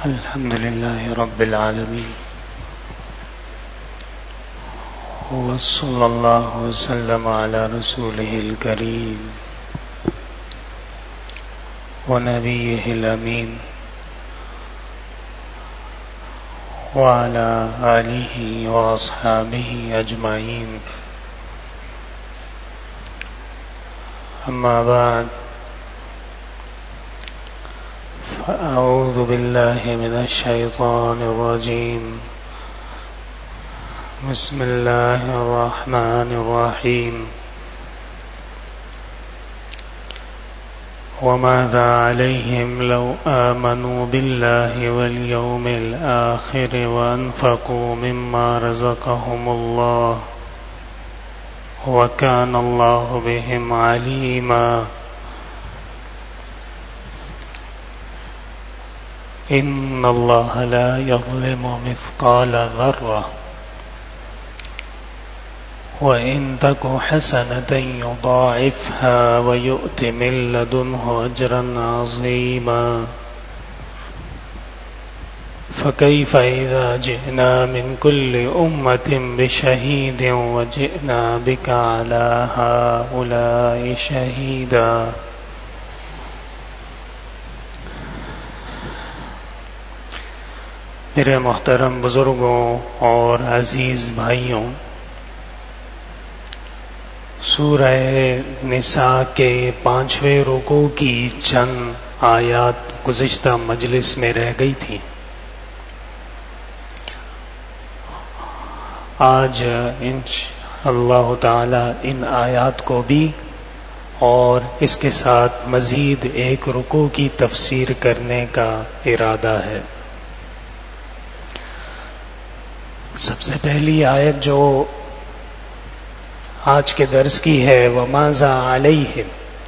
الحمد لله رب العالمين وصلى الله وسلم على رسوله الكريم ونبيه الأمين وعلى آله وأصحابه أجمعين. أما بعد، فأعوذ بالله من الشيطان الرجيم. بسم الله الرحمن الرحيم. وماذا عليهم لو آمنوا بالله واليوم الآخر وأنفقوا مما رزقهم الله وكان الله بهم عليما. إن الله لا يظلم مثقال ذرة وإن تك حسنة يضاعفها ويؤت من لدنه أجرا عظيما. فكيف إذا جئنا من كل أمة بشهيد وجئنا بك على هؤلاء شهيدا. میرے محترم بزرگوں اور عزیز بھائیوں، سورہ نساء کے 5ویں رکوع کی چند آیات گزشتہ مجلس میں رہ گئی تھی. آج انشاءاللہ تعالی ان آیات کو بھی اور اس کے ساتھ مزید ایک رکوع کی تفسیر کرنے کا ارادہ ہے. سب سے پہلی آیت جو آج کے درس کی ہے، وَمَاذَا عَلَيْهِمْ،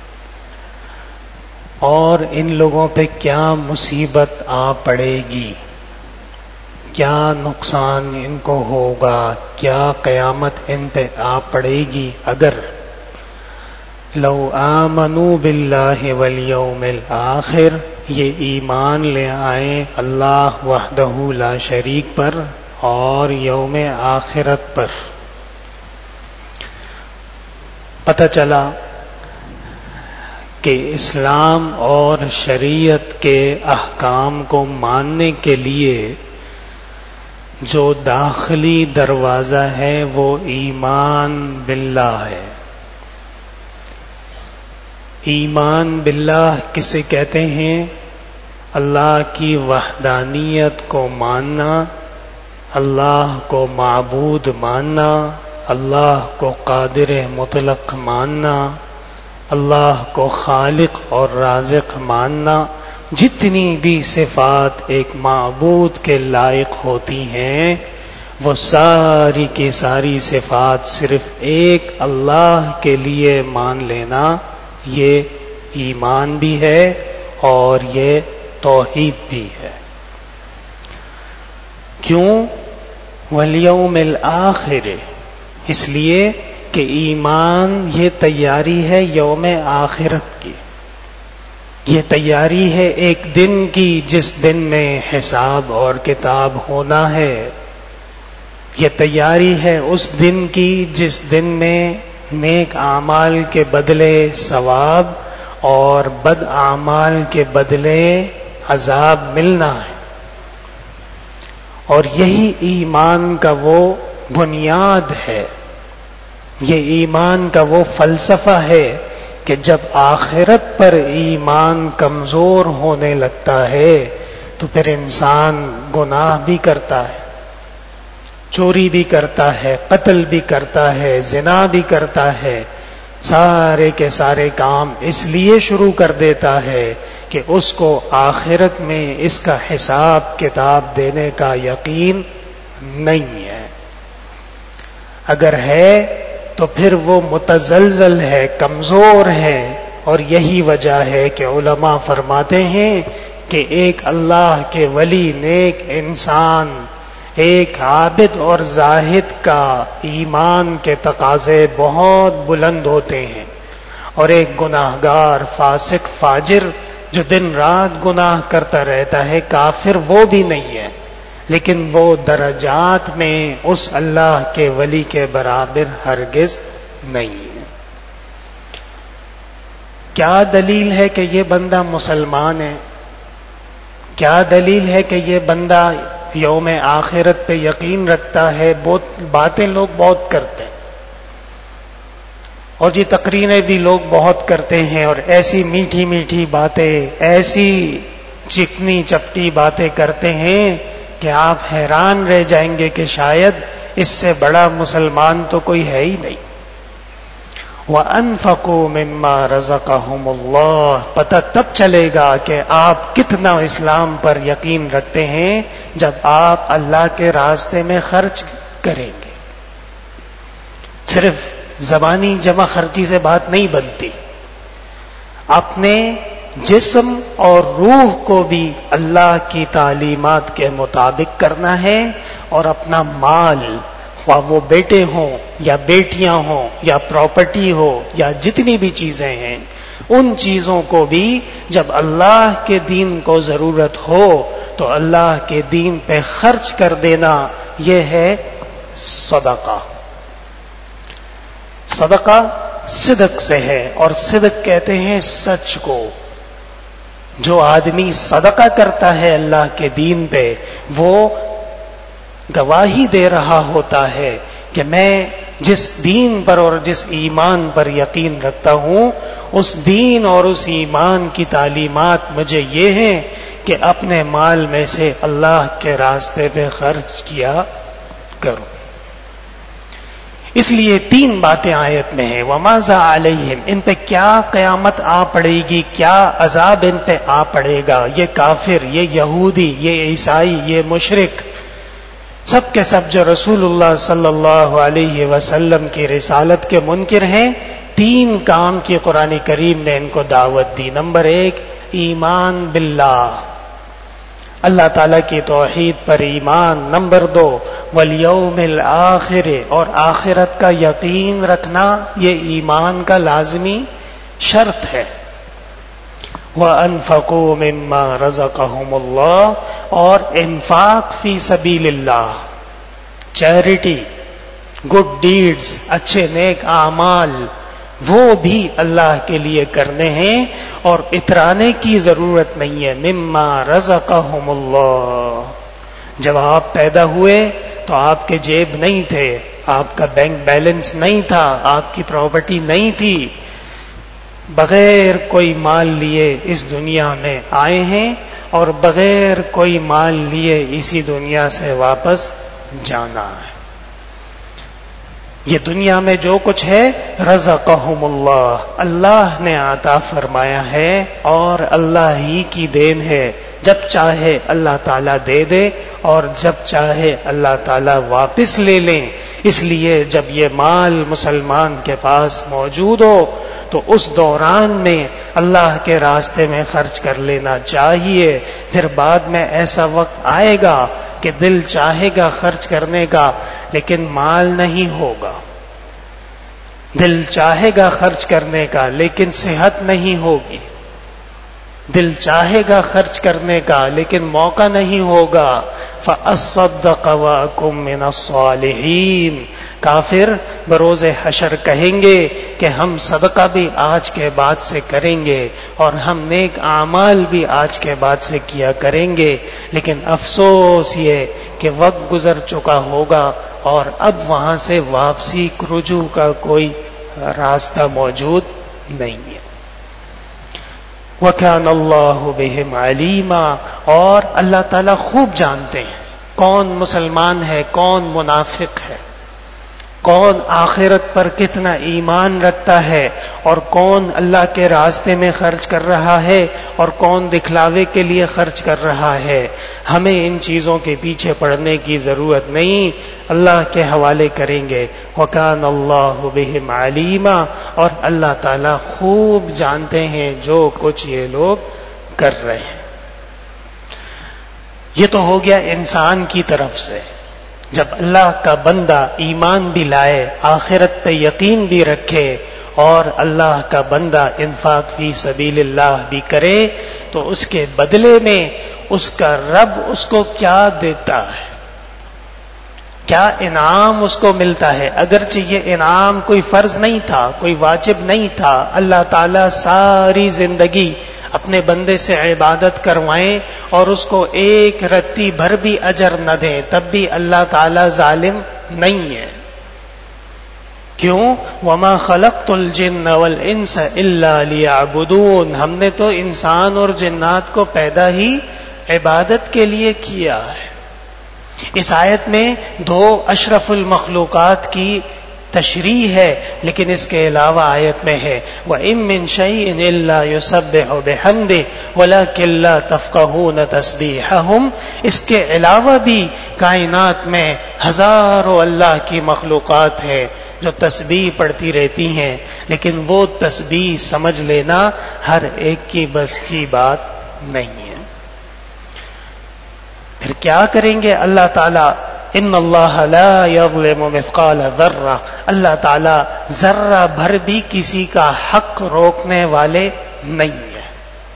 اور ان لوگوں پہ کیا مصیبت آ پڑے گی، کیا نقصان ان کو ہوگا، کیا قیامت ان پہ آ پڑے گی اگر لو آمنوا باللہ والیوم الآخر، یہ ایمان لے آئیں اللہ وحدہ لا شریک پر اور یوم آخرت پر. پتہ چلا کہ اسلام اور شریعت کے احکام کو ماننے کے لیے جو داخلی دروازہ ہے وہ ایمان باللہ ہے. ایمان باللہ کسے کہتے ہیں؟ اللہ کی وحدانیت کو ماننا، اللہ کو معبود ماننا، اللہ کو قادر مطلق ماننا، اللہ کو خالق اور رازق ماننا. جتنی بھی صفات ایک معبود کے لائق ہوتی ہیں وہ ساری کی ساری صفات صرف ایک اللہ کے لیے مان لینا، یہ ایمان بھی ہے اور یہ توحید بھی ہے. کیوں؟ والیوم الآخر، اس لیے کہ ایمان یہ تیاری ہے یوم آخرت کی، یہ تیاری ہے ایک دن کی جس دن میں حساب اور کتاب ہونا ہے. یہ تیاری ہے اس دن کی جس دن میں نیک اعمال کے بدلے ثواب اور بد اعمال کے بدلے عذاب ملنا ہے. اور یہی ایمان کا وہ بنیاد ہے، یہ ایمان کا وہ فلسفہ ہے کہ جب آخرت پر ایمان کمزور ہونے لگتا ہے تو پھر انسان گناہ بھی کرتا ہے، چوری بھی کرتا ہے، قتل بھی کرتا ہے، زنا بھی کرتا ہے، سارے کے سارے کام اس لیے شروع کر دیتا ہے کہ اس کو آخرت میں اس کا حساب کتاب دینے کا یقین نہیں ہے. اگر ہے تو پھر وہ متزلزل ہے، کمزور ہے. اور یہی وجہ ہے کہ علماء فرماتے ہیں کہ ایک اللہ کے ولی، نیک انسان، ایک عابد اور زاہد کا ایمان کے تقاضے بہت بلند ہوتے ہیں، اور ایک گناہگار فاسق فاجر جو دن رات گناہ کرتا رہتا ہے، کافر وہ بھی نہیں ہے، لیکن وہ درجات میں اس اللہ کے ولی کے برابر ہرگز نہیں ہے۔ کیا دلیل ہے کہ یہ بندہ مسلمان ہے؟ کیا دلیل ہے کہ یہ بندہ یوم آخرت پہ یقین رکھتا ہے؟ باتیں لوگ بہت کرتے ہیں، اور جی تقریریں بھی لوگ بہت کرتے ہیں، اور ایسی میٹھی میٹھی باتیں، ایسی چکنی چپٹی باتیں کرتے ہیں کہ آپ حیران رہ جائیں گے کہ شاید اس سے بڑا مسلمان تو کوئی ہے ہی نہیں۔ وَأَنفَقُوا مِمَّا رَزَقَهُمُ اللَّهُ، پتہ تب چلے گا کہ آپ کتنا اسلام پر یقین رکھتے ہیں جب آپ اللہ کے راستے میں خرچ کریں گے۔ صرف زبانی جمع خرچی سے بات نہیں بنتی، اپنے جسم اور روح کو بھی اللہ کی تعلیمات کے مطابق کرنا ہے، اور اپنا مال، خواہ وہ بیٹے ہوں یا بیٹیاں ہوں یا پراپرٹی ہو یا جتنی بھی چیزیں ہیں، ان چیزوں کو بھی جب اللہ کے دین کو ضرورت ہو تو اللہ کے دین پہ خرچ کر دینا، یہ ہے صدقہ۔ صدقہ صدق سے ہے، اور صدق کہتے ہیں سچ کو۔ جو آدمی صدقہ کرتا ہے اللہ کے دین پہ، وہ گواہی دے رہا ہوتا ہے کہ میں جس دین پر اور جس ایمان پر یقین رکھتا ہوں، اس دین اور اس ایمان کی تعلیمات مجھے یہ ہیں کہ اپنے مال میں سے اللہ کے راستے پہ خرچ کیا کروں۔ اس لیے 3 باتیں آیت میں ہیں۔ وَمَاذَا عَلَيْهِمْ، ان پہ کیا قیامت آ پڑے گی، کیا عذاب ان پہ آ پڑے گا۔ یہ کافر، یہ یہودی، یہ عیسائی، یہ مشرک، سب کے سب جو رسول اللہ صلی اللہ علیہ وسلم کی رسالت کے منکر ہیں، 3 کام کی قرآن کریم نے ان کو دعوت دی۔ نمبر 1، ایمان باللہ، اللہ تعالیٰ کی توحید پر ایمان۔ نمبر 2، والیوم الآخر، اور آخرت کا یقین رکھنا، یہ ایمان کا لازمی شرط ہے۔ وَأَنفَقُوا مِمَّا رَزَقَهُمُ اللَّهُ، اور انفاق فی سبیل اللہ، چیریٹی، گڈ ڈیڈز، اچھے نیک اعمال، وہ بھی اللہ کے لیے کرنے ہیں، اور اترانے کی ضرورت نہیں ہے۔ مما رزقہم اللہ، جب آپ پیدا ہوئے تو آپ کے جیب نہیں تھے، آپ کا بینک بیلنس نہیں تھا، آپ کی پراپرٹی نہیں تھی، بغیر کوئی مال لیے اس دنیا میں آئے ہیں، اور بغیر کوئی مال لیے اسی دنیا سے واپس جانا ہے۔ یہ دنیا میں جو کچھ ہے رزقہم اللہ، اللہ نے عطا فرمایا ہے، اور اللہ ہی کی دین ہے۔ جب چاہے اللہ تعالیٰ دے دے، اور جب چاہے اللہ تعالیٰ واپس لے لیں۔ اس لیے جب یہ مال مسلمان کے پاس موجود ہو تو اس دوران میں اللہ کے راستے میں خرچ کر لینا چاہیے۔ پھر بعد میں ایسا وقت آئے گا کہ دل چاہے گا خرچ کرنے کا، لیکن مال نہیں ہوگا۔ دل چاہے گا خرچ کرنے کا، لیکن صحت نہیں ہوگی۔ دل چاہے گا خرچ کرنے کا، لیکن موقع نہیں ہوگا۔ فَأَصَّدَّقَ وَأَكُن مِّنَ الصَّالِحِينَ، کافر بروز حشر کہیں گے کہ ہم صدقہ بھی آج کے بعد سے کریں گے، اور ہم نیک اعمال بھی آج کے بعد سے کیا کریں گے، لیکن افسوس یہ کہ وقت گزر چکا ہوگا، اور اب وہاں سے واپسی رجوع کا کوئی راستہ موجود نہیں ہے۔ وَكَانَ اللَّهُ بِهِمْ عَلِيمًا، اور اللہ تعالیٰ خوب جانتے ہیں کون مسلمان ہے، کون منافق ہے، کون آخرت پر کتنا ایمان رکھتا ہے، اور کون اللہ کے راستے میں خرچ کر رہا ہے، اور کون دکھلاوے کے لیے خرچ کر رہا ہے۔ ہمیں ان چیزوں کے پیچھے پڑنے کی ضرورت نہیں، اللہ کے حوالے کریں گے۔ وَكَانَ اللَّهُ بِهِمْ عَلِيمًا، اور اللہ تعالیٰ خوب جانتے ہیں جو کچھ یہ لوگ کر رہے ہیں۔ یہ تو ہو گیا انسان کی طرف سے۔ جب اللہ کا بندہ ایمان بھی لائے، آخرت پہ یقین بھی رکھے، اور اللہ کا بندہ انفاق فی سبیل اللہ بھی کرے، تو اس کے بدلے میں اس کا رب اس کو کیا دیتا ہے، کیا انعام اس کو ملتا ہے۔ اگرچہ یہ انعام کوئی فرض نہیں تھا، کوئی واجب نہیں تھا، اللہ تعالیٰ ساری زندگی اپنے بندے سے عبادت کروائیں اور اس کو ایک رتی بھر بھی اجر نہ دیں، تب بھی اللہ تعالیٰ ظالم نہیں ہے۔ کیوں؟ وَمَا خَلَقْتُ الْجِنَّ وَالْإِنسَ إِلَّا لِيَعْبُدُونَ، ہم نے تو انسان اور جنات کو پیدا ہی عبادت کے لیے کیا ہے۔ اس آیت میں دو اشرف المخلوقات کی تشریح ہے، لیکن اس کے علاوہ آیت میں ہے وَإِن مِّن شَيْءٍ إِلَّا يُسَبِّحُ بِحَمْدِهِ وَلَٰكِن لَّا تَفْقَهُونَ تَسْبِيحَهُمْ، اس کے علاوہ بھی کائنات میں ہزاروں اللہ کی مخلوقات ہے جو تسبیح پڑھتی رہتی ہیں، لیکن وہ تسبیح سمجھ لینا ہر ایک کی بس کی بات نہیں ہے۔ پھر کیا کریں گے اللہ تعالیٰ؟ ان اللہ لا یظلم مثقال ذرہ، اللہ تعالیٰ ذرہ بھر بھی کسی کا حق روکنے والے نہیں ہے۔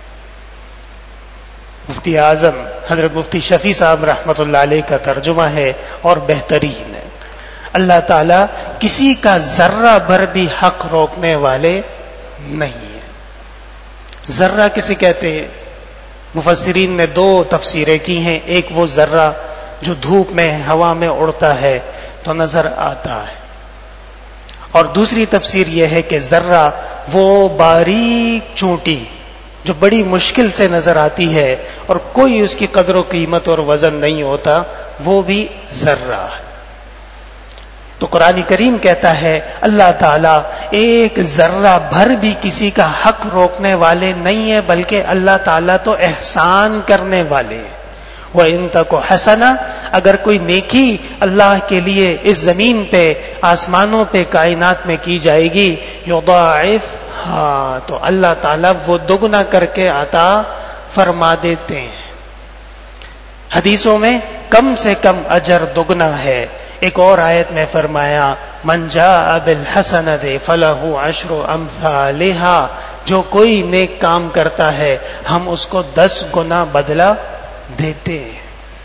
مفتی اعظم حضرت مفتی شفیع صاحب رحمۃ اللہ علیہ کا ترجمہ ہے اور بہترین ہے، اللہ تعالیٰ کسی کا ذرہ بھر بھی حق روکنے والے نہیں ہے۔ ذرہ کسے کہتے ہیں؟ مفسرین نے دو تفسیریں کی ہیں، ایک وہ ذرہ جو دھوپ میں ہوا میں اڑتا ہے تو نظر آتا ہے، اور دوسری تفسیر یہ ہے کہ ذرہ وہ باریک چونٹی جو بڑی مشکل سے نظر آتی ہے اور کوئی اس کی قدر و قیمت اور وزن نہیں ہوتا، وہ بھی ذرہ ہے۔ تو قرآن کریم کہتا ہے اللہ تعالیٰ ایک ذرہ بھر بھی کسی کا حق روکنے والے نہیں ہے، بلکہ اللہ تعالیٰ تو احسان کرنے والے ہیں۔ وَإِن تَكُ حَسَنَةً، اگر کوئی نیکی اللہ کے لیے اس زمین پہ آسمانوں پہ کائنات میں کی جائے گی یضاعفھا، تو اللہ تعالیٰ وہ دگنا کر کے عطا فرما دیتے ہیں۔ حدیثوں میں کم سے کم اجر دگنا ہے۔ ایک اور آیت میں فرمایا من جاء بالحسنۃ فلہ عشر امثالھا، جو کوئی نیک کام کرتا ہے ہم اس کو 10 گنا بدلہ دیتے ہیں۔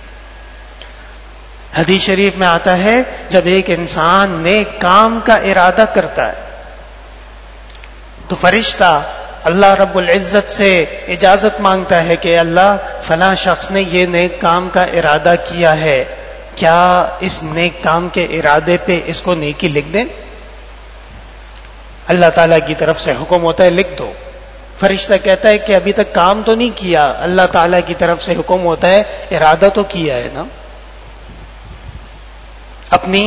حدیث شریف میں آتا ہے جب ایک انسان نیک کام کا ارادہ کرتا ہے تو فرشتہ اللہ رب العزت سے اجازت مانگتا ہے کہ اللہ فلاں شخص نے یہ نیک کام کا ارادہ کیا ہے، کیا اس نیک کام کے ارادے پہ اس کو نیکی لکھ دیں؟ اللہ تعالیٰ کی طرف سے حکم ہوتا ہے لکھ دو۔ فرشتہ کہتا ہے کہ ابھی تک کام تو نہیں کیا، اللہ تعالیٰ کی طرف سے حکم ہوتا ہے ارادہ تو کیا ہے نا، اپنی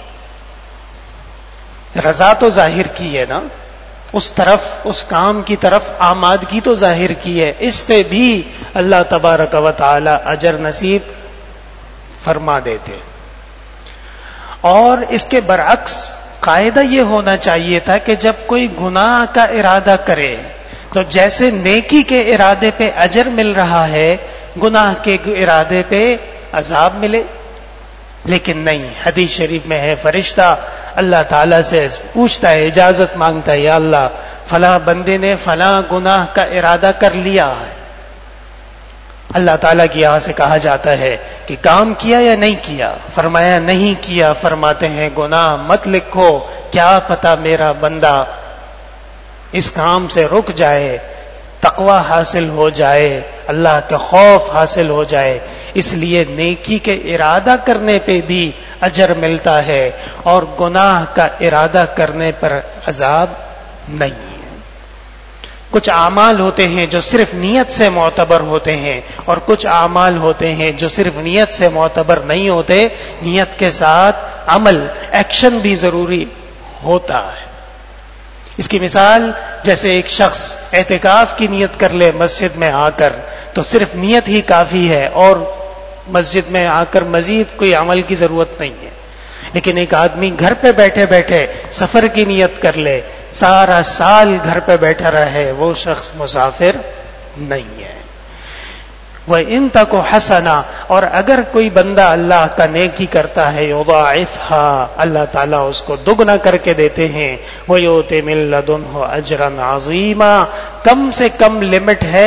رضا تو ظاہر کی ہے نا، اس طرف اس کام کی طرف آمادگی تو ظاہر کی ہے، اس پہ بھی اللہ تبارک و تعالی اجر نصیب فرما دیتے۔ اور اس کے برعکس قاعدہ یہ ہونا چاہیے تھا کہ جب کوئی گناہ کا ارادہ کرے تو جیسے نیکی کے ارادے پہ اجر مل رہا ہے گناہ کے ارادے پہ عذاب ملے، لیکن نہیں، حدیث شریف میں ہے فرشتہ اللہ تعالیٰ سے پوچھتا ہے، اجازت مانگتا ہے، یا اللہ فلاں بندے نے فلاں گناہ کا ارادہ کر لیا ہے، اللہ تعالیٰ کی یہاں سے کہا جاتا ہے کہ کام کیا یا نہیں کیا؟ فرمایا نہیں کیا، فرماتے ہیں گناہ مت لکھو، کیا پتہ میرا بندہ اس کام سے رک جائے، تقوی حاصل ہو جائے، اللہ کا خوف حاصل ہو جائے۔ اس لیے نیکی کے ارادہ کرنے پہ بھی اجر ملتا ہے اور گناہ کا ارادہ کرنے پر عذاب نہیں ہے۔ کچھ اعمال ہوتے ہیں جو صرف نیت سے معتبر ہوتے ہیں اور کچھ اعمال ہوتے ہیں جو صرف نیت سے معتبر نہیں ہوتے، نیت کے ساتھ عمل ایکشن بھی ضروری ہوتا ہے۔ اس کی مثال جیسے ایک شخص اعتکاف کی نیت کر لے مسجد میں آ کر تو صرف نیت ہی کافی ہے اور مسجد میں آ کر مزید کوئی عمل کی ضرورت نہیں ہے، لیکن ایک آدمی گھر پہ بیٹھے بیٹھے سفر کی نیت کر لے، سارا سال گھر پہ بیٹھا رہے، وہ شخص مسافر نہیں ہے۔ وَإِن تَكُ حَسَنَةً، اور اگر کوئی بندہ اللہ کا نیکی کرتا ہے یضاعفھا، اللہ تعالیٰ اس کو دگنا کر کے دیتے ہیں، وَيُؤْتِ مِن لَّدُنْهُ أَجْرًا عَظِیمًا، کم سے کم لمٹ ہے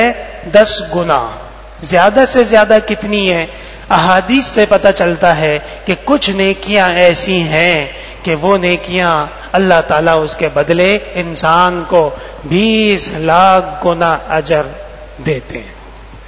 10 گنا. زیادہ سے زیادہ کتنی ہے؟ احادیث سے پتہ چلتا ہے کہ کچھ نیکیاں ایسی ہیں کہ وہ نیکیاں اللہ تعالیٰ اس کے بدلے انسان کو 20 لاکھ گنا اجر دیتے ہیں.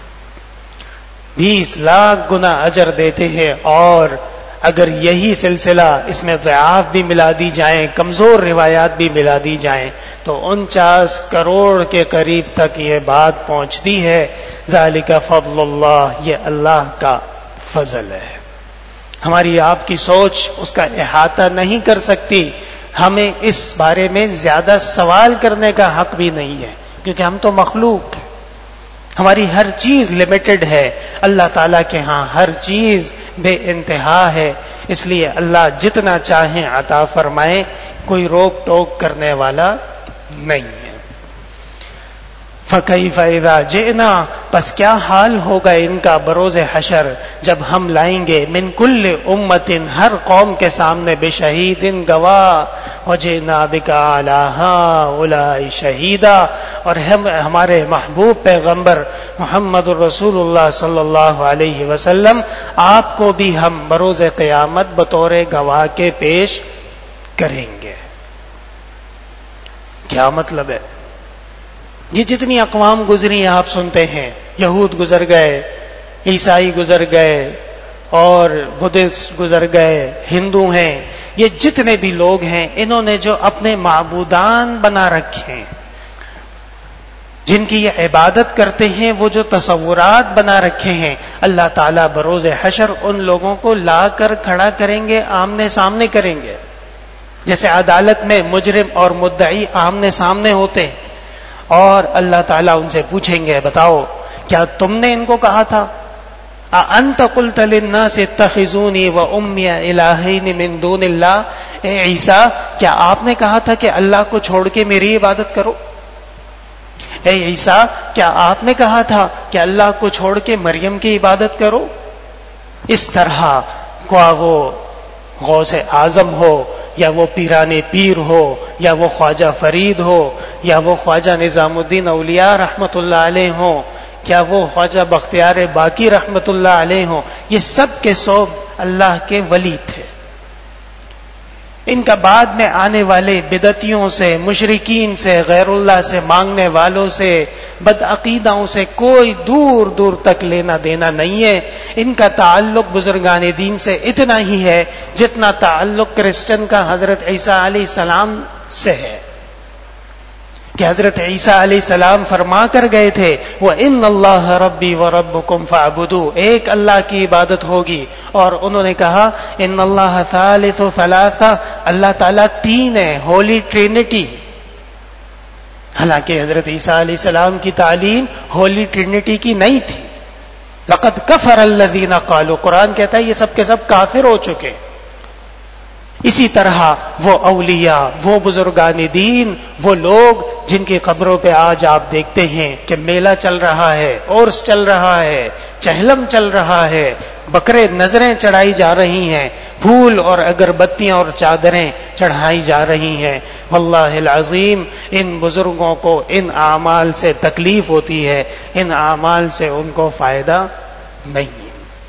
20 لاکھ گنا اجر دیتے ہیں. اور اگر یہی سلسلہ اس میں ضعاف بھی ملا دی جائیں، کمزور روایات بھی ملا دی جائیں، تو 49 کروڑ کے قریب تک یہ بات پہنچتی ہے. ذالک فضل اللہ، یہ اللہ کا فضل ہے. ہماری آپ کی سوچ اس کا احاطہ نہیں کر سکتی. ہمیں اس بارے میں زیادہ سوال کرنے کا حق بھی نہیں ہے، کیونکہ ہم تو مخلوق ہیں. ہماری ہر چیز لمیٹڈ ہے. اللہ تعالیٰ کے ہاں ہر چیز بے انتہا ہے. اس لیے اللہ جتنا چاہیں عطا فرمائے، کوئی روک ٹوک کرنے والا نہیں ہے. فَكَيْفَ إِذَا جِئْنَا، پس کیا حال ہوگا ان کا بروز حشر جب ہم لائیں گے من کل امت، ہر قوم کے سامنے بشہید گواہ، وَجِئْنَا بِكَ عَلَىٰ هَٰؤُلَاءِ شَهِيدًا، اور ہمارے محبوب پیغمبر محمد الرسول اللہ صلی اللہ علیہ وسلم، آپ کو بھی ہم بروز قیامت بطور گواہ کے پیش کریں گے. کیا مطلب ہے؟ یہ جتنی اقوام گزری آپ سنتے ہیں، یہود گزر گئے، عیسائی گزر گئے، اور بدھسٹ گزر گئے، ہندو ہیں، یہ جتنے بھی لوگ ہیں، انہوں نے جو اپنے معبودان بنا رکھے ہیں، جن کی یہ عبادت کرتے ہیں، وہ جو تصورات بنا رکھے ہیں، اللہ تعالیٰ بروز حشر ان لوگوں کو لا کر کھڑا کریں گے، آمنے سامنے کریں گے. جیسے عدالت میں مجرم اور مدعی آمنے سامنے ہوتے ہیں، اور اللہ تعالیٰ ان سے پوچھیں گے، بتاؤ کیا تم نے ان کو کہا تھا؟ اَأَنْتَ قُلْتَ لِلنَّاسِ اتَّخِذُونِي وَأُمِّيَ إِلَٰهَيْنِ مِن دُونِ اللَّهِ، اے عیسیٰ کیا آپ نے کہا تھا کہ اللہ کو چھوڑ کے میری عبادت کرو؟ اے عیسیٰ کیا آپ نے کہا تھا کہ اللہ کو چھوڑ کے مریم کی عبادت کرو؟ اس طرح خواہ وہ غوث اعظم ہو، یا وہ پیران پیر ہو، یا وہ خواجہ فرید ہو، یا وہ خواجہ نظام الدین اولیاء رحمت اللہ علیہ ہوں، کیا وہ خواجہ بختیار باقی رحمت اللہ علیہ ہوں، یہ سب کے سب اللہ کے ولی تھے. ان کا بعد میں آنے والے بدعتیوں سے، مشرکین سے، غیر اللہ سے مانگنے والوں سے، بدعقیدوں سے کوئی دور دور تک لینا دینا نہیں ہے. ان کا تعلق بزرگان دین سے اتنا ہی ہے جتنا تعلق کرسچن کا حضرت عیسیٰ علیہ السلام سے ہے، کہ حضرت عیسیٰ علیہ السلام فرما کر گئے تھے، وَإِنَّ اللَّهَ رَبِّي وَرَبُّكُمْ فَاعْبُدُوهُ، ایک اللہ کی عبادت ہوگی. اور انہوں نے کہا إِنَّ اللَّهَ ثَالِثُ ثَلَاثَةٍ، اللہ تعالیٰ تین ہے، ہولی ٹرینٹی. حالانکہ حضرت عیسیٰ علیہ السلام کی تعلیم ہولی ٹرینٹی کی نہیں تھی. لَقَدْ كَفَرَ الَّذِينَ قَالُوا، قرآن کہتا ہے یہ سب کے سب کافر ہو چکے. اسی طرح وہ اولیاء، وہ بزرگان دین، وہ لوگ جن کی قبروں پہ آج آپ دیکھتے ہیں کہ میلہ چل رہا ہے، عرس چل رہا ہے، چہلم چل رہا ہے، بکرے نظریں چڑھائی جا رہی ہیں، پھول اور اگربتیاں اور چادریں چڑھائی جا رہی ہیں. واللہ العظیم ان بزرگوں کو ان اعمال سے تکلیف ہوتی ہے، ان اعمال سے ان کو فائدہ نہیں.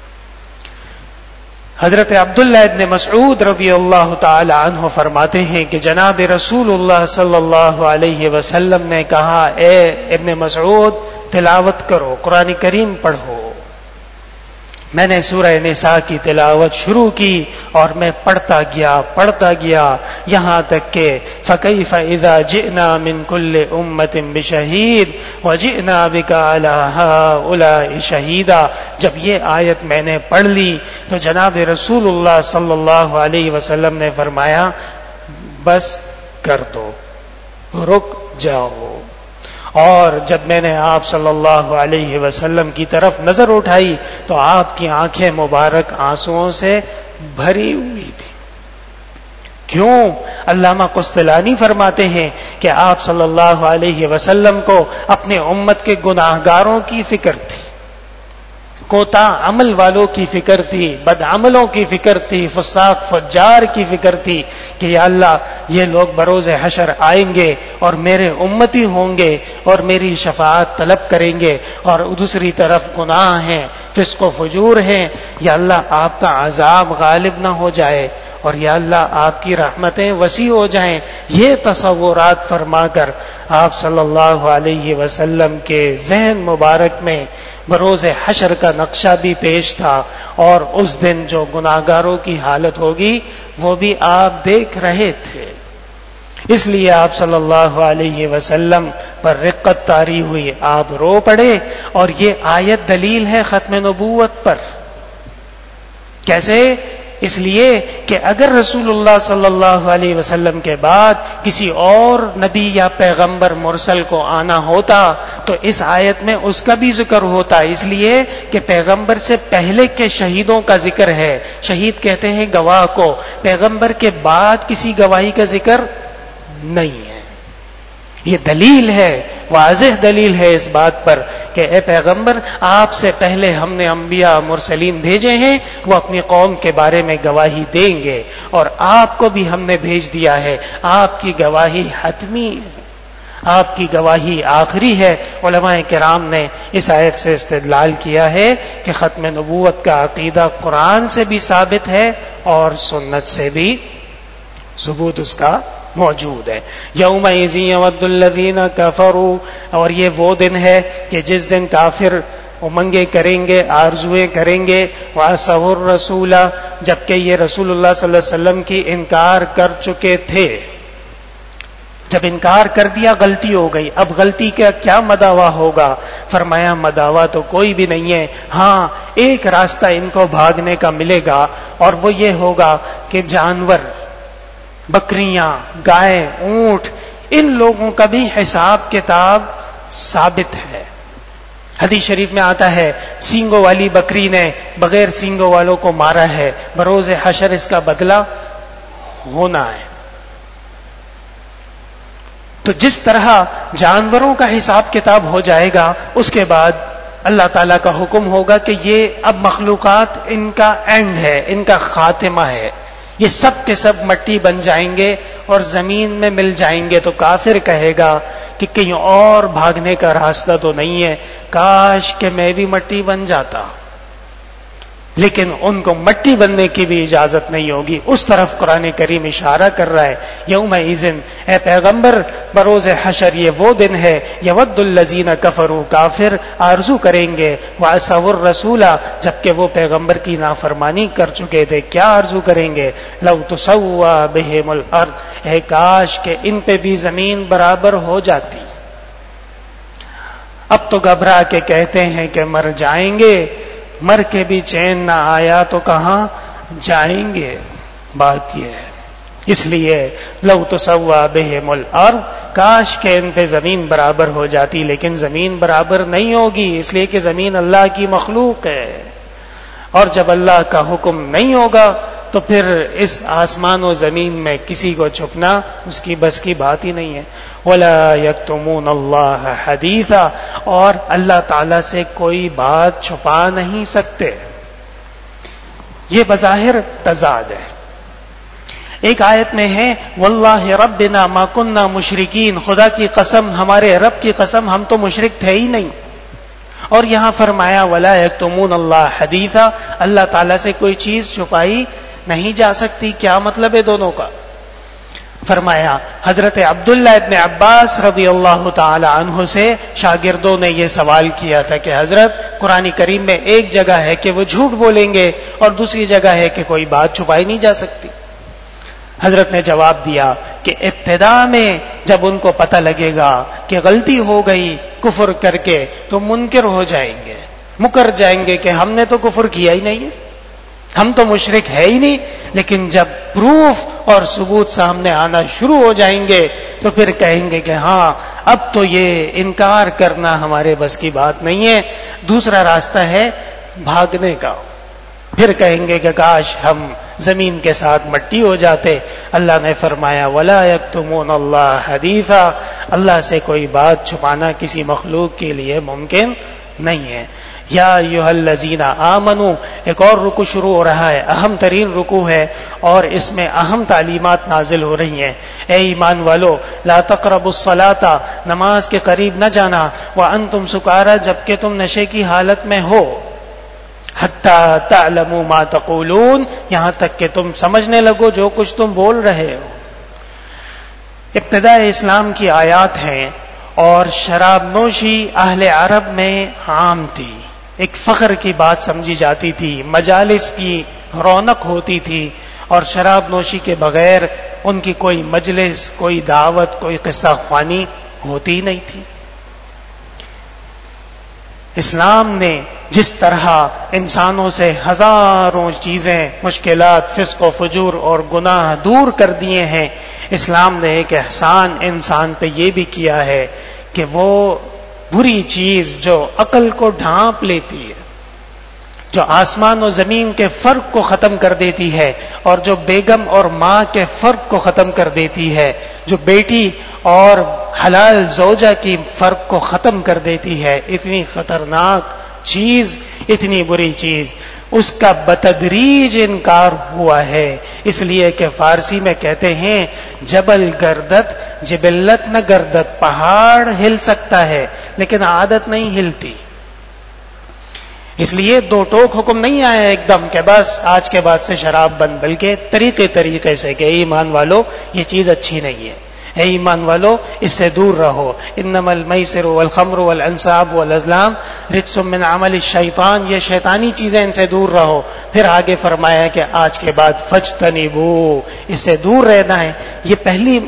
حضرت عبداللہ ابن مسعود رضی اللہ تعالی عنہ فرماتے ہیں کہ جناب رسول اللہ صلی اللہ علیہ وسلم نے کہا، اے ابن مسعود تلاوت کرو، قرآن کریم پڑھو. میں نے سورہ نساء کی تلاوت شروع کی اور میں پڑھتا گیا یہاں تک کہ فَكَيْفَ إِذَا جِئْنَا مِن كُلِّ أُمَّةٍ بِشَهِيدٍ وَجِئْنَا بِكَ عَلَىٰ هَٰؤُلَاءِ شَهِيدًا. جب یہ آیت میں نے پڑھ لی تو جناب رسول اللہ صلی اللہ علیہ وسلم نے فرمایا بس کر دو، رک جاؤ. اور جب میں نے آپ صلی اللہ علیہ وسلم کی طرف نظر اٹھائی تو آپ کی آنکھیں مبارک آنسوؤں سے بھری ہوئی تھی. کیوں؟ علامہ قسطلانی فرماتے ہیں کہ آپ صلی اللہ علیہ وسلم کو اپنے امت کے گناہگاروں کی فکر تھی. کوتا عمل والوں کی فکر تھی، بد عملوں کی فکر تھی، فساق فجار کی فکر تھی کہ یا اللہ یہ لوگ بروز حشر آئیں گے اور میرے امتی ہوں گے اور میری شفاعت طلب کریں گے، اور دوسری طرف گناہ ہیں، فسق و فجور ہیں، یا اللہ آپ کا عذاب غالب نہ ہو جائے، اور یا اللہ آپ کی رحمتیں وسیع ہو جائیں۔ یہ تصورات فرما کر آپ صلی اللہ علیہ وسلم کے ذہن مبارک میں بروز حشر کا نقشہ بھی پیش تھا، اور اس دن جو گناہگاروں کی حالت ہوگی وہ بھی آپ دیکھ رہے تھے۔ اس لیے آپ صلی اللہ علیہ وسلم پر رقت طاری ہوئی، آپ رو پڑے، اور یہ آیت دلیل ہے ختم نبوت پر۔ کیسے؟ اس لیے کہ اگر رسول اللہ صلی اللہ علیہ وسلم کے بعد کسی اور نبی یا پیغمبر مرسل کو آنا ہوتا تو اس آیت میں اس کا بھی ذکر ہوتا، اس لیے کہ پیغمبر سے پہلے کے شہیدوں کا ذکر ہے۔ شہید کہتے ہیں گواہ کو، پیغمبر کے بعد کسی گواہی کا ذکر نہیں ہے۔ یہ دلیل ہے، واضح دلیل ہے اس بات پر کہ اے پیغمبر آپ سے پہلے ہم نے انبیاء مرسلین بھیجے ہیں، وہ اپنی قوم کے بارے میں گواہی دیں گے، اور آپ کو بھی ہم نے بھیج دیا ہے، آپ کی گواہی حتمی ہے، آپ کی گواہی آخری ہے۔ علماء کرام نے اس آیت سے استدلال کیا ہے کہ ختم نبوت کا عقیدہ قرآن سے بھی ثابت ہے اور سنت سے بھی ثبوت اس کا موجود ہے۔ یومئذ یود الذین کفروا، اور یہ وہ دن ہے کہ جس دن کافر امنگیں کریں گے، آرزویں کریں گے، وعصوا الرسول، جبکہ یہ رسول اللہ صلی اللہ علیہ وسلم کی انکار کر چکے تھے۔ جب انکار کر دیا غلطی ہو گئی، اب غلطی کا کیا مداوا ہوگا؟ فرمایا مداوا تو کوئی بھی نہیں ہے، ہاں ایک راستہ ان کو بھاگنے کا ملے گا، اور وہ یہ ہوگا کہ جانور، بکریاں، گائے، اونٹ، ان لوگوں کا بھی حساب کتاب ثابت ہے۔ حدیث شریف میں آتا ہے سینگوں والی بکری نے بغیر سینگوں والوں کو مارا ہے، بروز حشر اس کا بدلہ ہونا ہے۔ تو جس طرح جانوروں کا حساب کتاب ہو جائے گا، اس کے بعد اللہ تعالیٰ کا حکم ہوگا کہ یہ اب مخلوقات ان کا اینڈ ہے، ان کا خاتمہ ہے، یہ سب کے سب مٹی بن جائیں گے اور زمین میں مل جائیں گے۔ تو کافر کہے گا کہ کہیں اور بھاگنے کا راستہ تو نہیں ہے، کاش کہ میں بھی مٹی بن جاتا، لیکن ان کو مٹی بننے کی بھی اجازت نہیں ہوگی۔ اس طرف قرآن کریم اشارہ کر رہا ہے۔ یومئذ، اے پیغمبر بروز حشر یہ وہ دن ہے، یود الذین کفروا، کافر آرزو کریں گے، وعصوا الرسول، جبکہ وہ پیغمبر کی نافرمانی کر چکے تھے۔ کیا آرزو کریں گے؟ لو تسوی بہم الارض، اے کاش کہ ان پہ بھی زمین برابر ہو جاتی۔ اب تو گھبرا کے کہتے ہیں کہ مر جائیں گے، مر کے بھی چین نہ آیا تو کہاں جائیں گے۔ بات یہ ہے، اس لیے لو تسوی بہم الارض، کاش کہ ان پہ زمین برابر ہو جاتی، لیکن زمین برابر نہیں ہوگی، اس لیے کہ زمین اللہ کی مخلوق ہے، اور جب اللہ کا حکم نہیں ہوگا تو پھر اس آسمان و زمین میں کسی کو چھپنا اس کی بس کی بات ہی نہیں ہے۔ وَلَا يَكْتُمُونَ اللَّهَ حَدِيثًا، اور اللہ تعالیٰ سے کوئی بات چھپا نہیں سکتے۔ یہ بظاہر تضاد ہے۔ ایک آیت میں ہے وَاللَّهِ رَبِّنَا مَا كُنَّا مُشْرِكِينَ، خدا کی قسم، ہمارے رب کی قسم، ہم تو مشرک تھے ہی نہیں۔ اور یہاں فرمایا وَلَا يَكْتُمُونَ اللَّهَ حَدِيثًا، اللہ تعالیٰ سے کوئی چیز چھپائی نہیں جا سکتی۔ کیا مطلب ہے دونوں کا؟ فرمایا حضرت عبداللہ ابن عباس رضی اللہ تعالی عنہ سے شاگردوں نے یہ سوال کیا تھا کہ حضرت قرآن کریم میں ایک جگہ ہے کہ وہ جھوٹ بولیں گے اور دوسری جگہ ہے کہ کوئی بات چھپائی نہیں جا سکتی۔ حضرت نے جواب دیا کہ ابتدا میں جب ان کو پتہ لگے گا کہ غلطی ہو گئی کفر کر کے تو منکر ہو جائیں گے، مکر جائیں گے کہ ہم نے تو کفر کیا ہی نہیں ہے، ہم تو مشرک ہے ہی نہیں۔ لیکن جب پروف اور ثبوت سامنے آنا شروع ہو جائیں گے تو پھر کہیں گے کہ ہاں اب تو یہ انکار کرنا ہمارے بس کی بات نہیں ہے۔ دوسرا راستہ ہے بھاگنے کا، پھر کہیں گے کہ کاش ہم زمین کے ساتھ مٹی ہو جاتے۔ اللہ نے فرمایا وَلَا يَكْتُمُونَ اللَّهَ حَدِيثًا، اللہ سے کوئی بات چھپانا کسی مخلوق کے لیے ممکن نہیں ہے۔ یا ایھا الذین آمنو، ایک اور رکوع شروع ہو رہا ہے، اہم ترین رکوع ہے، اور اس میں اہم تعلیمات نازل ہو رہی ہیں. اے ایمان والو، لا تقربوا الصلاۃ، نماز کے قریب نہ جانا، وانتم سکارا، جبکہ تم نشے کی حالت میں ہو، حتی تعلموا ما تقولون، یہاں تک کہ تم سمجھنے لگو جو کچھ تم بول رہے ہو. ابتداء اسلام کی آیات ہیں، اور شراب نوشی اہل عرب میں عام تھی، ایک فخر کی بات سمجھی جاتی تھی، مجالس کی رونق ہوتی تھی، اور شراب نوشی کے بغیر ان کی کوئی مجلس، کوئی دعوت، کوئی قصہ خوانی ہوتی ہی نہیں تھی. اسلام نے جس طرح انسانوں سے ہزاروں چیزیں، مشکلات، فسق و فجور اور گناہ دور کر دیے ہیں، اسلام نے ایک احسان انسان پہ یہ بھی کیا ہے کہ وہ بری چیز جو عقل کو ڈھانپ لیتی ہے، جو آسمان و زمین کے فرق کو ختم کر دیتی ہے، اور جو بیگم اور ماں کے فرق کو ختم کر دیتی ہے، جو بیٹی اور حلال زوجہ کی فرق کو ختم کر دیتی ہے، اتنی خطرناک چیز، اتنی بری چیز، اس کا بتدریج انکار ہوا ہے. اس لیے کہ فارسی میں کہتے ہیں جبل گردت جبلت نہ گردت، پہاڑ ہل سکتا ہے لیکن عادت نہیں ہلتی. اس لیے دو ٹوک حکم نہیں آیا ایک دم کہ بس آج کے بعد سے شراب بند، بلکہ طریقے سے کہ ایمان والو یہ چیز اچھی نہیں ہے، اے ایمان والو اس سے دور رہو. انما المیسر والخمر والانصاب والازلام رجس من عمل الشیطان، یہ شیطانی چیزیں، ان سے دور رہو. پھر آگے فرمایا کہ آج کے بعد فاجتنبوا، اس سے دور رہنا ہے. یہ پہلی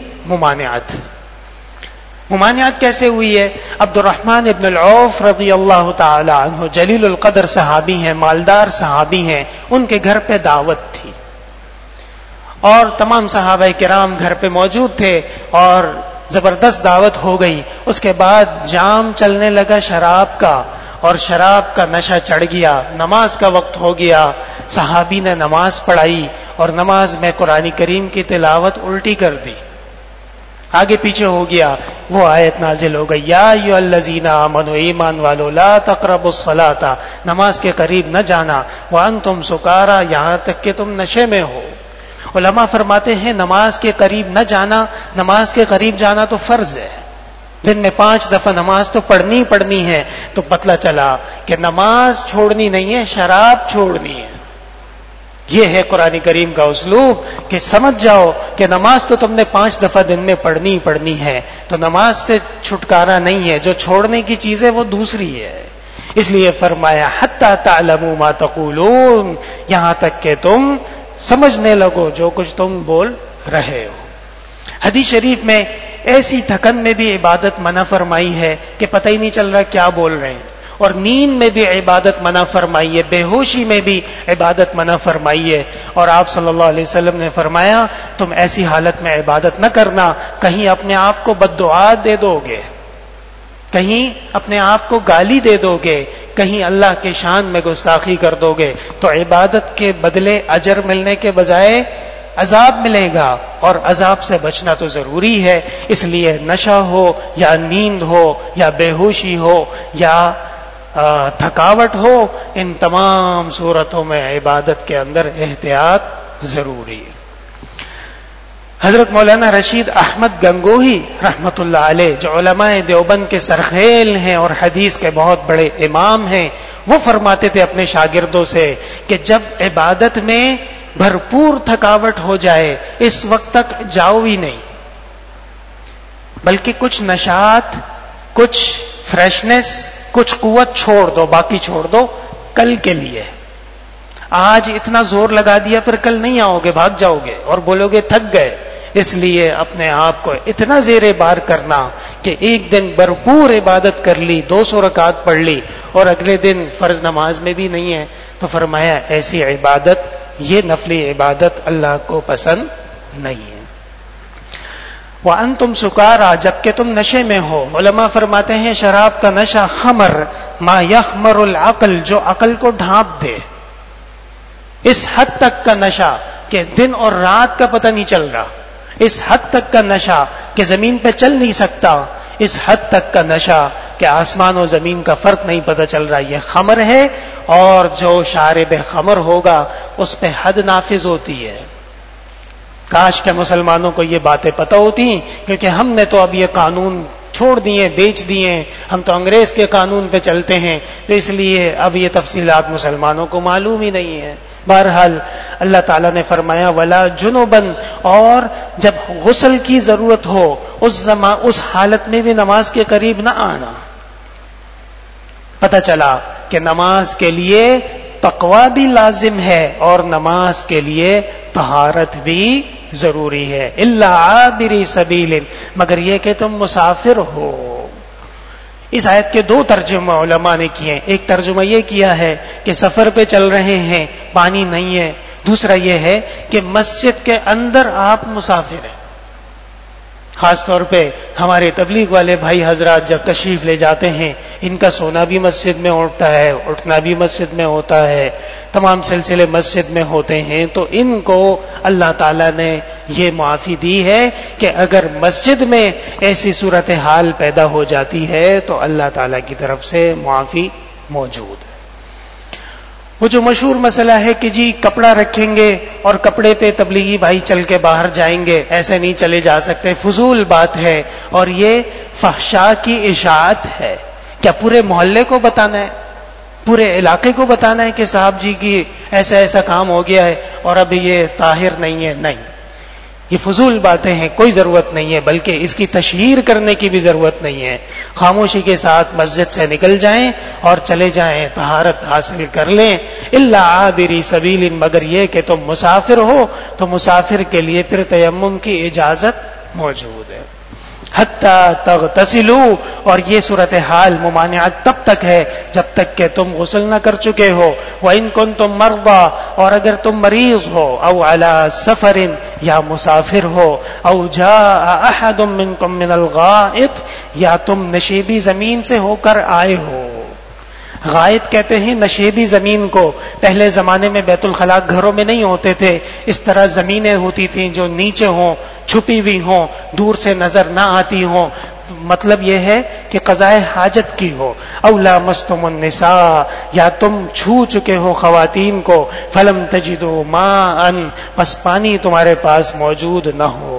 ممانعت کیسے ہوئی ہے؟ عبد الرحمن ابن العوف رضی اللہ تعالی عنہ جلیل القدر صحابی ہیں، مالدار صحابی ہیں، ان کے گھر پہ دعوت تھی اور تمام صحابہ کرام گھر پہ موجود تھے، اور زبردست دعوت ہو گئی. اس کے بعد جام چلنے لگا شراب کا، اور شراب کا نشہ چڑھ گیا، نماز کا وقت ہو گیا. صحابی نے نماز پڑھائی اور نماز میں قرآن کریم کی تلاوت الٹی کر دی، آگے پیچھے ہو گیا. وہ آیت نازل ہو گئی، یا ایھا الذین آمنوا، ایمان والو، لا تقربوا الصلاۃ، نماز کے قریب نہ جانا، وانتم سکارا، یہاں تک کہ تم نشے میں ہو. علماء فرماتے ہیں نماز کے قریب نہ جانا، نماز کے قریب جانا تو فرض ہے، دن میں 5 دفعہ نماز تو پڑھنی ہے. تو پتہ چلا کہ نماز چھوڑنی نہیں ہے، شراب چھوڑنی ہے. یہ ہے قرآن کریم کا اسلوب کہ سمجھ جاؤ کہ نماز تو تم نے 5 دفعہ دن میں پڑھنی ہے، تو نماز سے چھٹکارا نہیں ہے، جو چھوڑنے کی چیز ہے وہ دوسری ہے. اس لیے فرمایا حتی تعلموا ما تقولون، یہاں تک کہ تم سمجھنے لگو جو کچھ تم بول رہے ہو. حدیث شریف میں ایسی تھکن میں بھی عبادت منع فرمائی ہے کہ پتہ ہی نہیں چل رہا کیا بول رہے ہیں، اور نیند میں بھی عبادت منع فرمائی ہے، بے ہوشی میں بھی عبادت منع فرمائی ہے. اور آپ صلی اللہ علیہ وسلم نے فرمایا تم ایسی حالت میں عبادت نہ کرنا، کہیں اپنے آپ کو بد دعا دے دو گے، کہیں اپنے آپ کو گالی دے دو گے، کہیں اللہ کے شان میں گستاخی کر دو گے، تو عبادت کے بدلے اجر ملنے کے بجائے عذاب ملے گا، اور عذاب سے بچنا تو ضروری ہے. اس لیے نشہ ہو یا نیند ہو یا بے ہوشی ہو یا تھکاوٹ ہو، ان تمام صورتوں میں عبادت کے اندر احتیاط ضروری ہے. حضرت مولانا رشید احمد گنگوہی رحمت اللہ علیہ، جو علماء دیوبند کے سرخیل ہیں اور حدیث کے بہت بڑے امام ہیں، وہ فرماتے تھے اپنے شاگردوں سے کہ جب عبادت میں بھرپور تھکاوٹ ہو جائے اس وقت تک جاؤ ہی نہیں، بلکہ کچھ نشاط، کچھ فریشنس، کچھ قوت چھوڑ دو، باقی چھوڑ دو کل کے لیے. آج اتنا زور لگا دیا پھر کل نہیں آؤ گے، بھاگ جاؤ گے اور بولو گے تھک گئے. اس لیے اپنے آپ کو اتنا زیر بار کرنا کہ ایک دن بھرپور عبادت کر لی، 200 رکعت پڑھ لی، اور اگلے دن فرض نماز میں بھی نہیں ہے، تو فرمایا ایسی عبادت، یہ نفلی عبادت اللہ کو پسند نہیں ہے. وَأَنْتُمْ سُكَارَىٰ، جبکہ تم نشے میں ہو. علماء فرماتے ہیں شراب کا نشہ خمر، ما یخمر العقل، جو عقل کو ڈھانپ دے. اس حد تک کا نشہ کہ دن اور رات کا پتہ نہیں چل رہا، اس حد تک کا نشہ کہ زمین پہ چل نہیں سکتا، اس حد تک کا نشہ کہ آسمان و زمین کا فرق نہیں پتہ چل رہا، یہ خمر ہے، اور جو شارب خمر ہوگا اس پہ حد نافذ ہوتی ہے۔ کاش کہ مسلمانوں کو یہ باتیں پتہ ہوتی، کیونکہ ہم نے تو اب یہ قانون چھوڑ دیے، بیچ دیے، ہم تو انگریز کے قانون پہ چلتے ہیں، تو اس لیے اب یہ تفصیلات مسلمانوں کو معلوم ہی نہیں ہے۔ بہرحال اللہ تعالیٰ نے فرمایا ولا جنوبن، اور جب غسل کی ضرورت ہو اس حالت میں بھی نماز کے قریب نہ آنا۔ پتہ چلا کہ نماز کے لیے تقوی بھی لازم ہے اور نماز کے لیے طہارت بھی ضروری ہے۔ الا عابری سبیل، مگر یہ کہ تم مسافر ہو۔ اس آیت کے دو ترجمے علماء نے کیے ہیں۔ ایک ترجمہ یہ کیا ہے کہ سفر پہ چل رہے ہیں، پانی نہیں ہے۔ دوسرا یہ ہے کہ مسجد کے اندر آپ مسافر ہیں۔ خاص طور پہ ہمارے تبلیغ والے بھائی حضرات جب تشریف لے جاتے ہیں، ان کا سونا بھی مسجد میں ہوتا ہے، اٹھنا بھی مسجد میں ہوتا ہے، تمام سلسلے مسجد میں ہوتے ہیں، تو ان کو اللہ تعالیٰ نے یہ معافی دی ہے کہ اگر مسجد میں ایسی صورتحال پیدا ہو جاتی ہے تو اللہ تعالیٰ کی طرف سے معافی موجود ہے۔ وہ جو مشہور مسئلہ ہے کہ جی کپڑا رکھیں گے اور کپڑے پہ تبلیغی بھائی چل کے باہر جائیں گے، ایسے نہیں چلے جا سکتے، فضول بات ہے، اور یہ فحشاء کی اشاعت ہے۔ کیا پورے محلے کو بتانا ہے، پورے علاقے کو بتانا ہے کہ صاحب جی کی ایسا ایسا کام ہو گیا ہے اور اب یہ طاہر نہیں ہے؟ نہیں، یہ فضول باتیں ہیں، کوئی ضرورت نہیں ہے، بلکہ اس کی تشہیر کرنے کی بھی ضرورت نہیں ہے۔ خاموشی کے ساتھ مسجد سے نکل جائیں اور چلے جائیں، طہارت حاصل کر لیں۔ الا عابری سبیل، مگر یہ کہ تم مسافر ہو تو مسافر کے لیے پھر تیمم کی اجازت موجود ہے۔ حتی تغتسلوا، اور یہ صورتحال ممانعت تب تک ہے جب تک کہ تم غسل نہ کر چکے ہو۔ وَإِن كُنتُم مَرْضَىٰ، اور اگر تم مریض ہو، او عَلَىٰ سَفَرٍ، یا مسافر ہو، او جاء احد منکم من الغائط، یا تم نشیبی زمین سے ہو کر آئے ہو۔ غائط کہتے ہیں نشیبی زمین کو۔ پہلے زمانے میں بیت الخلاء گھروں میں نہیں ہوتے تھے، اس طرح زمینیں ہوتی تھیں جو نیچے ہوں، چھپی ہوئی ہوں، دور سے نظر نہ آتی ہوں۔ مطلب یہ ہے کہ قضاء حاجت کی ہو۔ او لامستم النساء، یا تم چھو چکے ہو خواتین کو، فلم تجدوا ماء، پس پانی تمہارے پاس موجود نہ ہو۔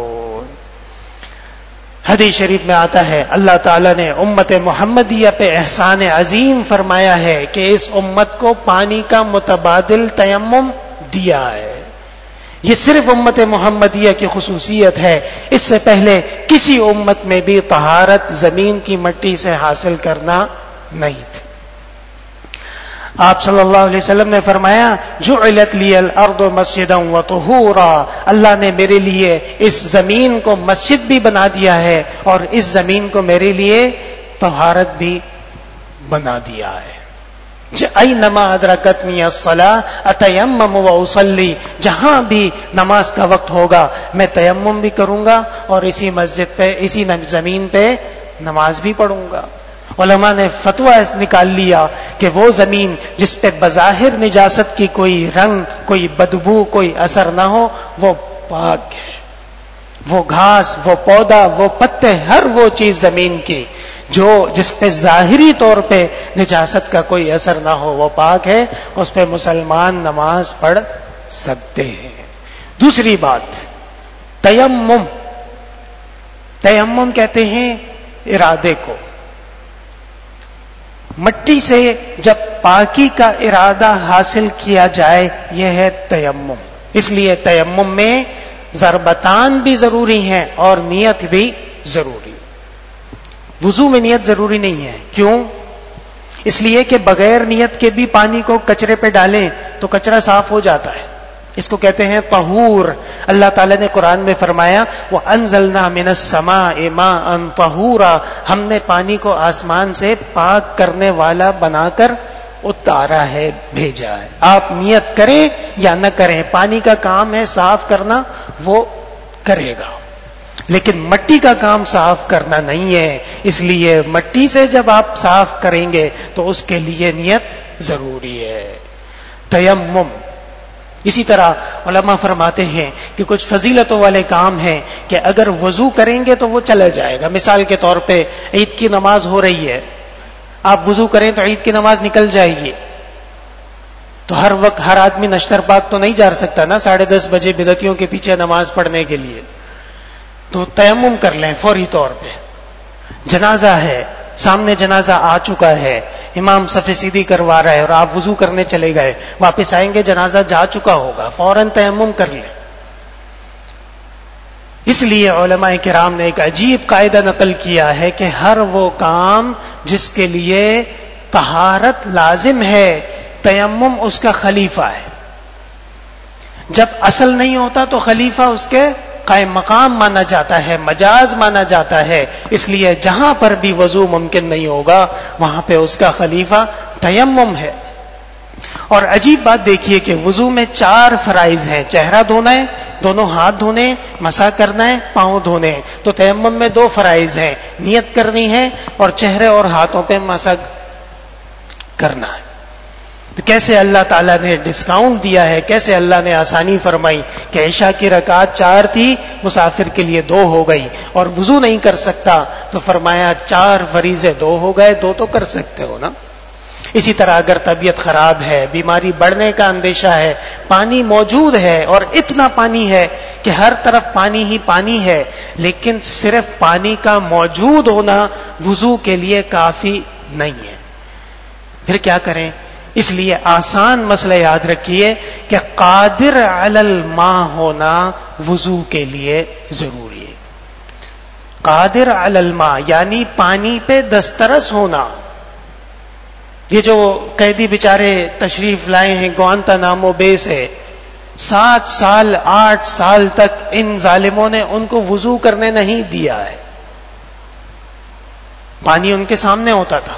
حدیث شریف میں آتا ہے اللہ تعالیٰ نے امت محمدیہ پہ احسان عظیم فرمایا ہے کہ اس امت کو پانی کا متبادل تیمم دیا ہے۔ یہ صرف امت محمدیہ کی خصوصیت ہے، اس سے پہلے کسی امت میں بھی طہارت زمین کی مٹی سے حاصل کرنا نہیں تھی۔ آپ صلی اللہ علیہ وسلم نے فرمایا جعلت لی الارض مسجدا وطہورا، اللہ نے میرے لیے اس زمین کو مسجد بھی بنا دیا ہے اور اس زمین کو میرے لیے طہارت بھی بنا دیا ہے۔ اینما ادرکتنی الصلاۃ اتیمم واصلی، جہاں بھی نماز کا وقت ہوگا میں تیمم بھی کروں گا اور اسی مسجد پہ، اسی زمین پہ نماز بھی پڑھوں گا۔ علماء نے فتویٰ نکال لیا کہ وہ زمین جس پہ بظاہر نجاست کی کوئی رنگ، کوئی بدبو، کوئی اثر نہ ہو، وہ پاک ہے۔ وہ گھاس، وہ پودا، وہ پتے، ہر وہ چیز زمین کی جو جس پہ ظاہری طور پہ نجاست کا کوئی اثر نہ ہو، وہ پاک ہے، اس پہ مسلمان نماز پڑھ سکتے ہیں۔ دوسری بات، تیمم، تیمم کہتے ہیں ارادے کو۔ مٹی سے جب پاکی کا ارادہ حاصل کیا جائے، یہ ہے تیمم۔ اس لیے تیمم میں ضربتان بھی ضروری ہیں اور نیت بھی ضروری۔ وضو میں نیت ضروری نہیں ہے، کیوں؟ اس لیے کہ بغیر نیت کے بھی پانی کو کچرے پہ ڈالیں تو کچرا صاف ہو جاتا ہے، اس کو کہتے ہیں طہور۔ اللہ تعالیٰ نے قرآن میں فرمایا وَأَنزَلْنَا مِنَ السَّمَاءِ مَاءً طَهُورًا، ہم نے پانی کو آسمان سے پاک کرنے والا بنا کر اتارا ہے، بھیجا ہے۔ آپ نیت کریں یا نہ کریں، پانی کا کام ہے صاف کرنا، وہ کرے گا، لیکن مٹی کا کام صاف کرنا نہیں ہے۔ اس لیے مٹی سے جب آپ صاف کریں گے تو اس کے لیے نیت ضروری ہے۔ تیمم، اسی طرح علماء فرماتے ہیں کہ کچھ فضیلتوں والے کام ہیں کہ اگر وضو کریں گے تو وہ چلا جائے گا۔ مثال کے طور پہ عید کی نماز ہو رہی ہے آپ وضو کریں تو عید کی نماز نکل جائے گی، تو ہر وقت ہر آدمی نشتر پاک تو نہیں جا سکتا نا 10:30 بجے بدعتیوں کے پیچھے نماز پڑھنے کے لیے، تو تیمم کر لیں فوری طور پہ. جنازہ ہے، سامنے جنازہ آ چکا ہے، امام صف سیدھی کروا رہا ہے اور آپ وضو کرنے چلے گئے، واپس آئیں گے جنازہ جا چکا ہوگا، فوراً تیمم کر لیں. اس لیے علماء کرام نے ایک عجیب قاعدہ نقل کیا ہے کہ ہر وہ کام جس کے لیے طہارت لازم ہے، تیمم اس کا خلیفہ ہے. جب اصل نہیں ہوتا تو خلیفہ اس کے قائم مقام مانا جاتا ہے، مجاز مانا جاتا ہے. اس لیے جہاں پر بھی وضو ممکن نہیں ہوگا وہاں پہ اس کا خلیفہ تیمم ہے. اور عجیب بات دیکھیے کہ وضو میں 4 فرائض ہیں، چہرہ دھونا ہے، دونوں ہاتھ دھونے، مسح کرنا ہے، پاؤں دھونے ہیں. تو تیمم میں 2 فرائض ہیں، نیت کرنی ہے اور چہرے اور ہاتھوں پہ مسح کرنا ہے. تو کیسے اللہ تعالیٰ نے ڈسکاؤنٹ دیا ہے، کیسے اللہ نے آسانی فرمائی کہ عشاء کی رکعت 4 تھی، مسافر کے لیے 2 ہو گئی، اور وضو نہیں کر سکتا تو فرمایا 4 فریضے 2 ہو گئے، 2 تو کر سکتے ہو نا. اسی طرح اگر طبیعت خراب ہے، بیماری بڑھنے کا اندیشہ ہے، پانی موجود ہے اور اتنا پانی ہے کہ ہر طرف پانی ہی پانی ہے، لیکن صرف پانی کا موجود ہونا وضو کے لیے کافی نہیں ہے، پھر کیا کریں؟ اس لیے آسان مسئلہ یاد رکھیے کہ قادر علی الماء ہونا وضو کے لیے ضروری ہے. قادر علی الماء یعنی پانی پہ دسترس ہونا. یہ جو قیدی بیچارے تشریف لائے ہیں گوانتانامو بے سے، 7 سال 8 سال تک ان ظالموں نے ان کو وضو کرنے نہیں دیا ہے. پانی ان کے سامنے ہوتا تھا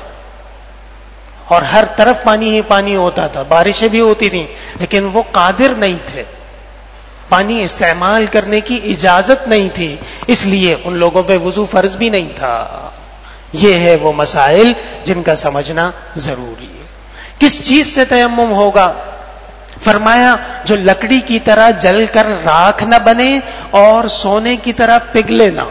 اور ہر طرف پانی ہی پانی ہوتا تھا، بارشیں بھی ہوتی تھیں، لیکن وہ قادر نہیں تھے، پانی استعمال کرنے کی اجازت نہیں تھی، اس لیے ان لوگوں پہ وضو فرض بھی نہیں تھا. یہ ہے وہ مسائل جن کا سمجھنا ضروری ہے. کس چیز سے تیمم ہوگا؟ فرمایا جو لکڑی کی طرح جل کر راکھ نہ بنے اور سونے کی طرح پگھلے نہ.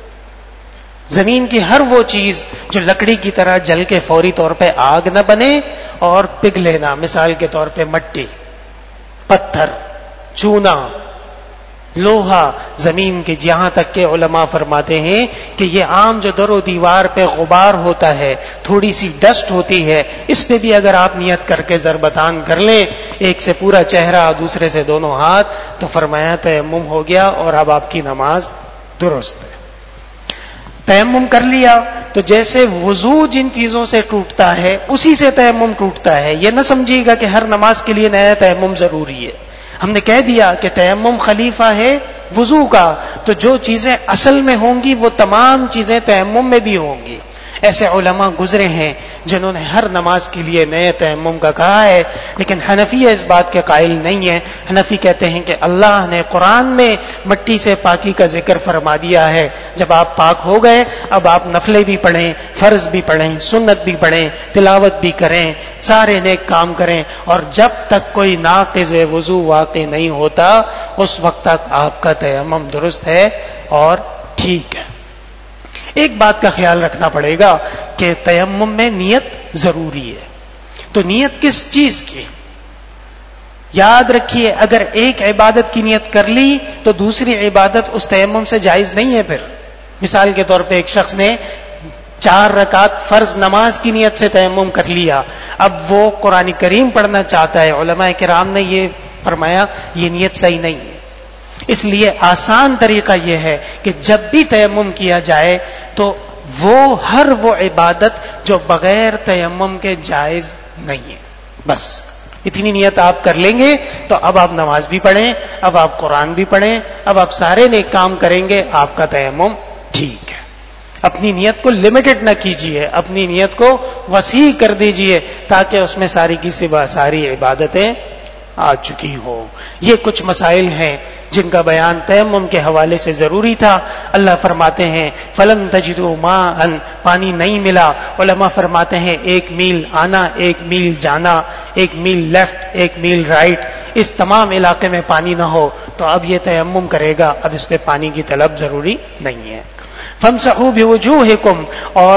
زمین کی ہر وہ چیز جو لکڑی کی طرح جل کے فوری طور پہ آگ نہ بنے اور پگھلے نہ. مثال کے طور پہ مٹی، پتھر، چونا، لوہا، زمین کے، جہاں تک کہ علماء فرماتے ہیں کہ یہ عام جو در و دیوار پہ غبار ہوتا ہے، تھوڑی سی ڈسٹ ہوتی ہے، اس پہ بھی اگر آپ نیت کر کے ضربتان کر لیں، ایک سے پورا چہرہ دوسرے سے دونوں ہاتھ، تو فرمایا تیمم ہو گیا اور اب آپ کی نماز درست ہے. تیمم کر لیا تو جیسے وضو جن چیزوں سے ٹوٹتا ہے اسی سے تیمم ٹوٹتا ہے. یہ نہ سمجھیے گا کہ ہر نماز کے لیے نیا تیمم ضروری ہے. ہم نے کہہ دیا کہ تیمم خلیفہ ہے وضو کا، تو جو چیزیں اصل میں ہوں گی وہ تمام چیزیں تیمم میں بھی ہوں گی. ایسے علماء گزرے ہیں جنہوں نے ہر نماز کے لیے نئے تیمم کا کہا ہے، لیکن حنفی اس بات کے قائل نہیں ہیں. حنفی کہتے ہیں کہ اللہ نے قرآن میں مٹی سے پاکی کا ذکر فرما دیا ہے. جب آپ پاک ہو گئے اب آپ نفلیں بھی پڑھیں، فرض بھی پڑھیں، سنت بھی پڑھیں، تلاوت بھی کریں، سارے نیک کام کریں، اور جب تک کوئی ناقض وضو واقع نہیں ہوتا اس وقت تک آپ کا تیمم درست ہے اور ٹھیک ہے. ایک بات کا خیال رکھنا پڑے گا کہ تیمم میں نیت ضروری ہے. تو نیت کس چیز کی؟ یاد رکھیے اگر ایک عبادت کی نیت کر لی تو دوسری عبادت اس تیمم سے جائز نہیں ہے. پھر مثال کے طور پہ ایک شخص نے 4 رکعت فرض نماز کی نیت سے تیمم کر لیا، اب وہ قرآن کریم پڑھنا چاہتا ہے، علماء کرام نے یہ فرمایا یہ نیت صحیح نہیں ہے. اس لیے آسان طریقہ یہ ہے کہ جب بھی تیمم کیا جائے تو ہر وہ عبادت جو بغیر تیمم کے جائز نہیں ہے، بس اتنی نیت آپ کر لیں گے تو اب آپ نماز بھی پڑھیں، اب آپ قرآن بھی پڑھیں، اب آپ سارے نیک کام کریں گے، آپ کا تیمم ٹھیک ہے. اپنی نیت کو لمیٹڈ نہ کیجیے، اپنی نیت کو وسیع کر دیجیے تاکہ اس میں ساری کی ساری عبادتیں آ چکی ہو. یہ کچھ مسائل ہیں جن کا بیان تیمم کے حوالے سے ضروری تھا. اللہ فرماتے ہیں فَلَمْ تَجِدُوا مَاءً، پانی نہیں ملا. علماء فرماتے ہیں 1 میل آنا، 1 میل جانا، 1 میل لیفٹ، 1 میل رائٹ، اس تمام علاقے میں پانی نہ ہو تو اب یہ تیمم کرے گا، اب اس پہ پانی کی طلب ضروری نہیں ہے. فَامْسَحُوا بِوُجُوهِكُمْ، اور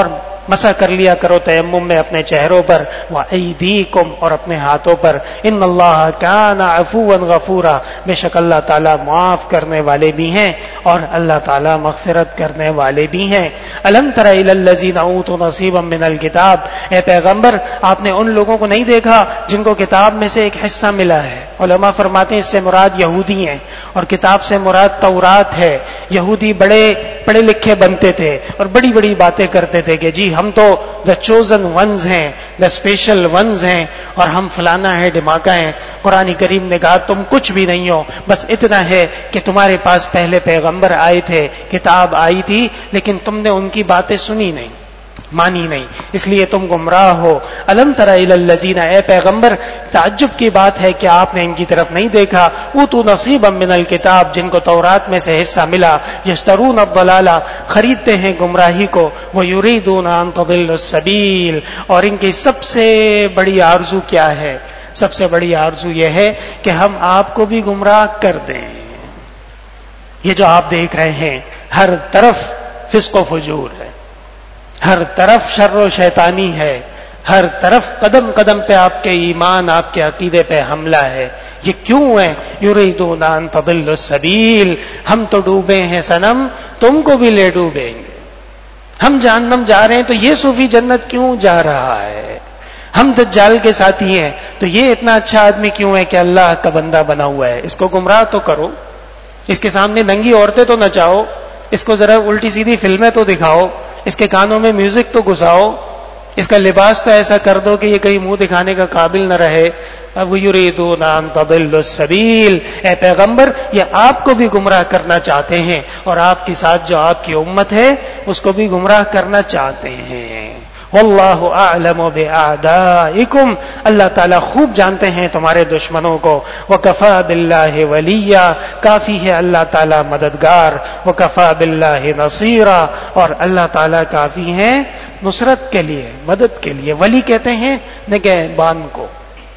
مسح کر لیا کرو تیمم میں اپنے چہروں پر، وَأَيْدِيكُمْ اور اپنے ہاتھوں پر، ان اللہ کان عفوا غفورا بے شک اللہ تعالیٰ معاف کرنے والے بھی ہیں اور اللہ تعالیٰ مغفرت کرنے والے بھی ہیں۔ الم تر الی الذین اوتوا نصیبا من الکتاب، اے پیغمبر آپ نے ان لوگوں کو نہیں دیکھا جن کو کتاب میں سے ایک حصہ ملا ہے؟ علماء فرماتے ہیں اس سے مراد یہودی ہیں اور کتاب سے مراد تورات ہے۔ یہودی بڑے پڑھے لکھے بنتے تھے اور بڑی بڑی باتیں کرتے تھے کہ جی ہم تو دا چوزن ونز ہیں، دا اسپیشل ونز ہیں اور ہم فلانا ہے ڈھماکہ ہیں۔ قرآن کریم نے کہا تم کچھ بھی نہیں ہو، بس اتنا ہے کہ تمہارے پاس پہلے پیغمبر آئے تھے، کتاب آئی تھی، لیکن تم نے ان کی باتیں سنی نہیں، مانی نہیں، اس لیے تم گمراہ ہو۔ الم تر الی الذین، اے پیغمبر تعجب کی بات ہے کہ آپ نے ان کی طرف نہیں دیکھا، اوتوا نصیبا من الکتاب جن کو تورات میں سے حصہ ملا، یشترون الضلالہ خریدتے ہیں گمراہی کو، ویریدون ان تضلوا السبیل اور ان کی سب سے بڑی آرزو کیا ہے؟ سب سے بڑی آرزو یہ ہے کہ ہم آپ کو بھی گمراہ کر دیں۔ یہ جو آپ دیکھ رہے ہیں ہر طرف فسق و فجور ہے، ہر طرف شر و شیطانی ہے، ہر طرف قدم قدم پہ آپ کے ایمان، آپ کے عقیدے پہ حملہ ہے۔ یہ کیوں ہے؟ یریدون ان تضلوا السبیل، ہم تو ڈوبے ہیں صنم، تم کو بھی لے ڈوبیں گے۔ ہم جہنم جا رہے ہیں تو یہ صوفی جنت کیوں جا رہا ہے؟ ہم دجال کے ساتھی ہیں تو یہ اتنا اچھا آدمی کیوں ہے کہ اللہ کا بندہ بنا ہوا ہے؟ اس کو گمراہ تو کرو، اس کے سامنے ننگی عورتیں تو نچاؤ، اس کو ذرا الٹی سیدھی فلمیں تو دکھاؤ، اس کے کانوں میں میوزک تو گھساؤ، اس کا لباس تو ایسا کر دو کہ یہ کہیں منہ دکھانے کا قابل نہ رہے۔ وَيُرِيدُونَ أَن تَضِلُّوا السَّبِيلَ، اے پیغمبر یہ آپ کو بھی گمراہ کرنا چاہتے ہیں اور آپ کے ساتھ جو آپ کی امت ہے اس کو بھی گمراہ کرنا چاہتے ہیں۔ واللہ اعلم باعدائکم، اللہ تعالیٰ خوب جانتے ہیں تمہارے دشمنوں کو۔ وکفی باللہ ولیا، کافی ہے اللہ تعالیٰ مددگار۔ وکفی باللہ نصیرا، اور اللہ تعالیٰ کافی ہے نصرت کے لیے، مدد کے لیے۔ ولی کہتے ہیں نگہبان کو،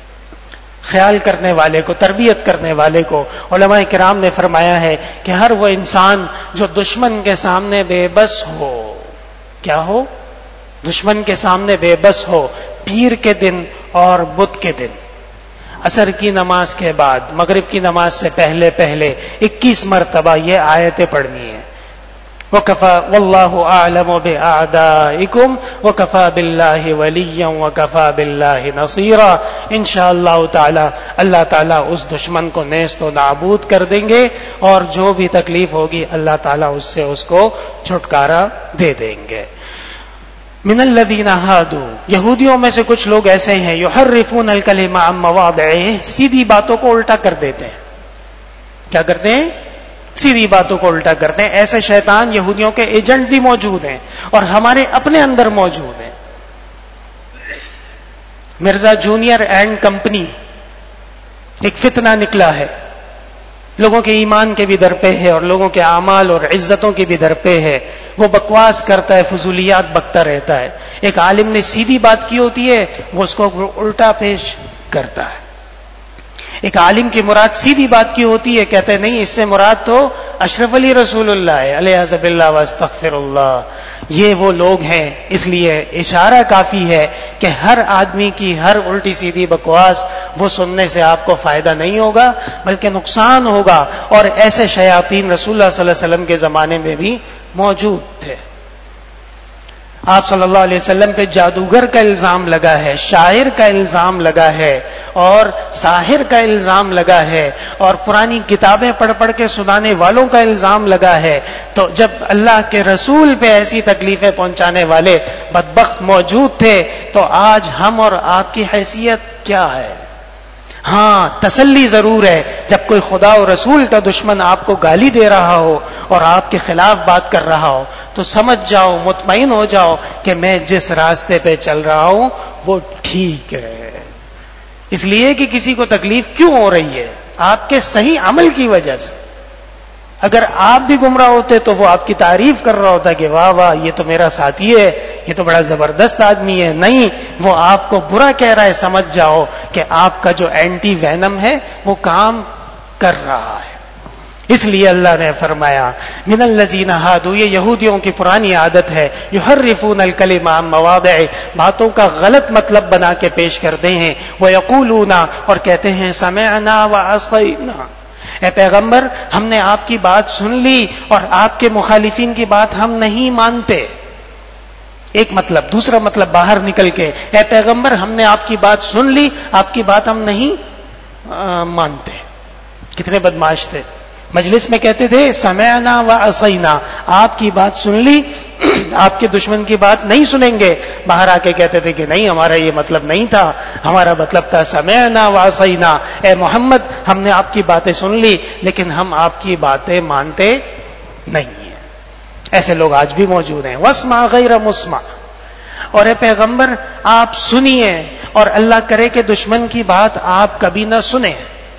خیال کرنے والے کو، تربیت کرنے والے کو۔ علماء کرام نے فرمایا ہے کہ ہر وہ انسان جو دشمن کے سامنے بے بس ہو، کیا ہو؟ دشمن کے سامنے بے بس ہو، پیر کے دن اور بدھ کے دن، عصر کی نماز کے بعد، مغرب کی نماز سے پہلے 21 مرتبہ یہ آیتیں پڑھنی ہیں۔ وَكَفَى وَاللَّهُ أَعْلَمُ بِأَعْدَائِكُمْ وَكَفَى بِاللَّهِ وَلِيًّا وَكَفَى بِاللَّهِ نَصِيرًا۔ انشاءاللہ تعالی اللہ تعالیٰ اس دشمن کو نیست و نابود کر دیں گے اور جو بھی تکلیف ہوگی اللہ تعالیٰ اس سے اس کو چھٹکارا دے دیں گے۔ من الذین ہادوا، یہودیوں میں سے کچھ لوگ ایسے ہیں، یحرفون الکلم عن مواضعہ، سیدھی باتوں کو الٹا کر دیتے ہیں۔ کیا کرتے ہیں؟ سیدھی باتوں کو الٹا کرتے ہیں۔ ایسے شیطان یہودیوں کے ایجنٹ بھی موجود ہیں اور ہمارے اپنے اندر موجود ہیں۔ مرزا جونیئر اینڈ کمپنی ایک فتنہ نکلا ہے، لوگوں کے ایمان کے بھی در پہ ہے اور لوگوں کے اعمال اور عزتوں کے بھی در پہ ہے۔ وہ بکواس کرتا ہے، فضولیات بکتا رہتا ہے۔ ایک عالم نے سیدھی بات کی ہوتی ہے، وہ اس کو الٹا پیش کرتا ہے۔ ایک عالم کی مراد سیدھی بات کی ہوتی ہے، کہتے ہیں نہیں اس سے مراد تو اشرف علی رسول اللہ ہے، علیہ حسب اللہ واستغفر اللہ۔ یہ وہ لوگ ہیں، اس لیے اشارہ کافی ہے کہ ہر آدمی کی ہر الٹی سیدھی بکواس وہ سننے سے آپ کو فائدہ نہیں ہوگا بلکہ نقصان ہوگا، اور ایسے شیاطین رسول اللہ صلی اللہ علیہ وسلم کے زمانے میں بھی موجود تھے۔ آپ صلی اللہ علیہ وسلم پہ جادوگر کا الزام لگا ہے، شاعر کا الزام لگا ہے اور ساحر کا الزام لگا ہے اور پرانی کتابیں پڑھ پڑھ کے سنانے والوں کا الزام لگا ہے۔ تو جب اللہ کے رسول پہ ایسی تکلیفیں پہنچانے والے بدبخت موجود تھے تو آج ہم اور آپ کی حیثیت کیا ہے؟ ہاں تسلی ضرور ہے، جب کوئی خدا و رسول کا دشمن آپ کو گالی دے رہا ہو اور آپ کے خلاف بات کر رہا ہو تو سمجھ جاؤ، مطمئن ہو جاؤ کہ میں جس راستے پہ چل رہا ہوں وہ ٹھیک ہے۔ اس لیے کہ کسی کو تکلیف کیوں ہو رہی ہے؟ آپ کے صحیح عمل کی وجہ سے۔ اگر آپ بھی گمراہ ہوتے تو وہ آپ کی تعریف کر رہا ہوتا کہ واہ واہ یہ تو میرا ساتھی ہے، یہ تو بڑا زبردست آدمی ہے۔ نہیں، وہ آپ کو برا کہہ رہا ہے، سمجھ جاؤ کہ آپ کا جو اینٹی وینم ہے وہ کام کر رہا ہے۔ اس لیے اللہ نے فرمایا من الذین ہادوا، یہ یہودیوں کی پرانی عادت ہے، یحرفون الکلم عن مواضعہ، باتوں کا غلط مطلب بنا کے پیش کرتے ہیں، ویقولون، اور کہتے ہیں سمعنا وعصینا، اے پیغمبر ہم نے آپ کی بات سن لی اور آپ کے مخالفین کی بات ہم نہیں مانتے. ایک مطلب. دوسرا مطلب باہر نکل کے، اے پیغمبر ہم نے آپ کی بات سن لی، آپ کی بات ہم نہیں مانتے. کتنے بدمعاش تھے. مجلس میں کہتے تھے سمعنا وعصینا، آپ کی بات سن لی، آپ کے دشمن کی بات نہیں سنیں گے. باہر آ کے کہتے تھے کہ نہیں ہمارا یہ مطلب نہیں تھا، ہمارا مطلب تھا سمعنا وعصینا، اے محمد ہم نے آپ کی باتیں سن لی لیکن ہم آپ کی باتیں مانتے نہیں ہیں. ایسے لوگ آج بھی موجود ہیں. واسمع غیر مسمع، اور اے پیغمبر آپ سنیے اور اللہ کرے کہ دشمن کی بات آپ کبھی نہ سنیں.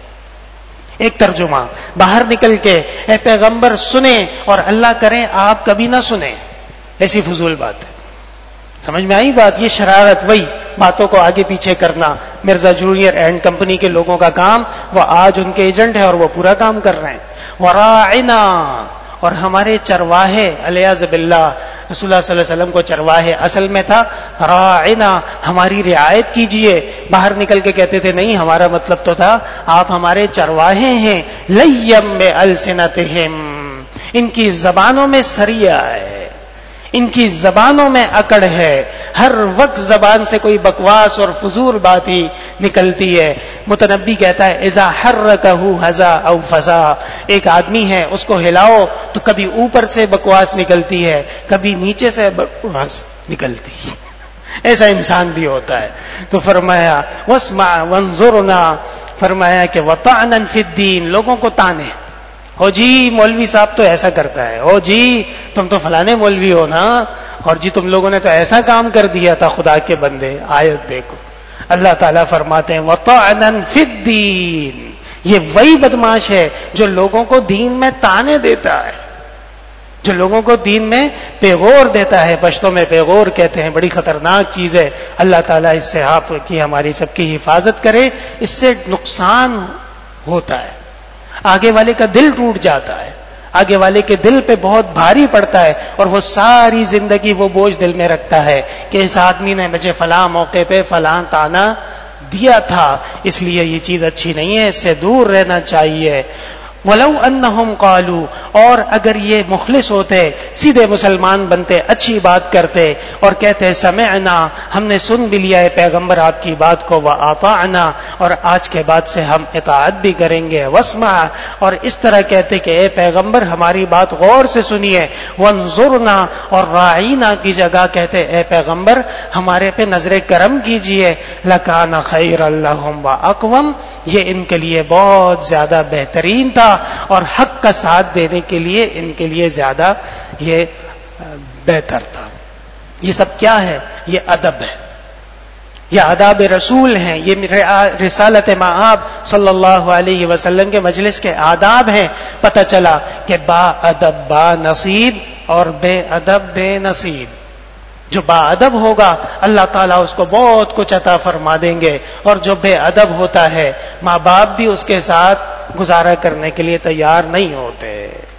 ایک ترجمہ باہر نکل کے اے پیغمبر سنیں اور اللہ کرے آپ کبھی نہ سنیں. ایسی فضول بات ہے. سمجھ میں آئی بات؟ یہ شرارت، وہی باتوں کو آگے پیچھے کرنا. مرزا جونیئر اینڈ کمپنی کے لوگوں کا کام، وہ آج ان کے ایجنٹ ہیں اور وہ پورا کام کر رہے ہیں. وراعنا، اور ہمارے چرواہے، علیاذ باللہ رسول اللہ صلی اللہ علیہ وسلم کو چرواہے اصل میں تھا راعنا، ہماری رعایت کیجئے. باہر نکل کے کہتے تھے نہیں ہمارا مطلب تو تھا آپ ہمارے چرواہے ہیں. لیم بالسنتہم، ان کی زبانوں میں سریا ہے، ان کی زبانوں میں اکڑ ہے، ہر وقت زبان سے کوئی بکواس اور فضول بات ہی نکلتی ہے. متنبی کہتا ہے اذا حرکہ ہزا او فزا، ایک آدمی ہے اس کو ہلاؤ تو کبھی اوپر سے بکواس نکلتی ہے کبھی نیچے سے بکواس نکلتی ہے. ایسا انسان بھی ہوتا ہے. تو فرمایا واسمع وانظرنا، فرمایا کہ وطعنا فی الدین، لوگوں کو تانے، ہو جی مولوی صاحب تو ایسا کرتا ہے، ہو جی تم تو فلانے مولوی ہو نا، اور جی تم لوگوں نے تو ایسا کام کر دیا تھا. خدا کے بندے آیت دیکھو، اللہ تعالیٰ فرماتے ہیں وطعنا فی الدین، یہ وہی بدماش ہے جو لوگوں کو دین میں تانے دیتا ہے، جو لوگوں کو دین میں پیغور دیتا ہے. پشتوں میں پیغور کہتے ہیں، بڑی خطرناک چیز ہے. اللہ تعالیٰ اس سے آپ کی ہماری سب کی حفاظت کرے. اس سے نقصان ہوتا ہے، آگے والے کا دل ٹوٹ جاتا ہے، آگے والے کے دل پہ بہت بھاری پڑتا ہے اور وہ ساری زندگی وہ بوجھ دل میں رکھتا ہے کہ اس آدمی نے مجھے فلاں موقع پہ فلاں تانا دیا تھا، اس لیے یہ چیز اچھی نہیں ہے، اس سے دور رہنا چاہیے. وَلَوْ أَنَّهُمْ قَالُوا، اور اگر یہ مخلص ہوتے، سیدھے مسلمان بنتے، اچھی بات کرتے اور کہتے سمعنا، ہم نے سن بھی لیا ہے پیغمبر آپ کی بات کو، وَأَطَعْنَا، اور آج کے بعد سے ہم اطاعت بھی کریں گے، وَاسْمَعْ، اور اس طرح کہتے کہ اے پیغمبر ہماری بات غور سے سنیے، وَانظُرْنَا، اور راعینا کی جگہ کہتے اے پیغمبر ہمارے پہ نظر کرم کیجئے، لَكَانَ خَيْرًا لَهُمْ وَأَقْوَمْ، یہ ان کے لیے بہت زیادہ بہترین تھا اور حق کا ساتھ دینے کے لیے ان کے لیے زیادہ یہ بہتر تھا. یہ سب کیا ہے؟ یہ ادب ہے، یہ آداب رسول ہیں، یہ رسالت مآب صلی اللہ علیہ وسلم کے مجلس کے آداب ہیں. پتہ چلا کہ با ادب با نصیب اور بے ادب بے نصیب. جو با ادب ہوگا اللہ تعالیٰ اس کو بہت کچھ عطا فرما دیں گے، اور جو بے ادب ہوتا ہے ماں باپ بھی اس کے ساتھ گزارا کرنے کے لیے تیار نہیں ہوتے.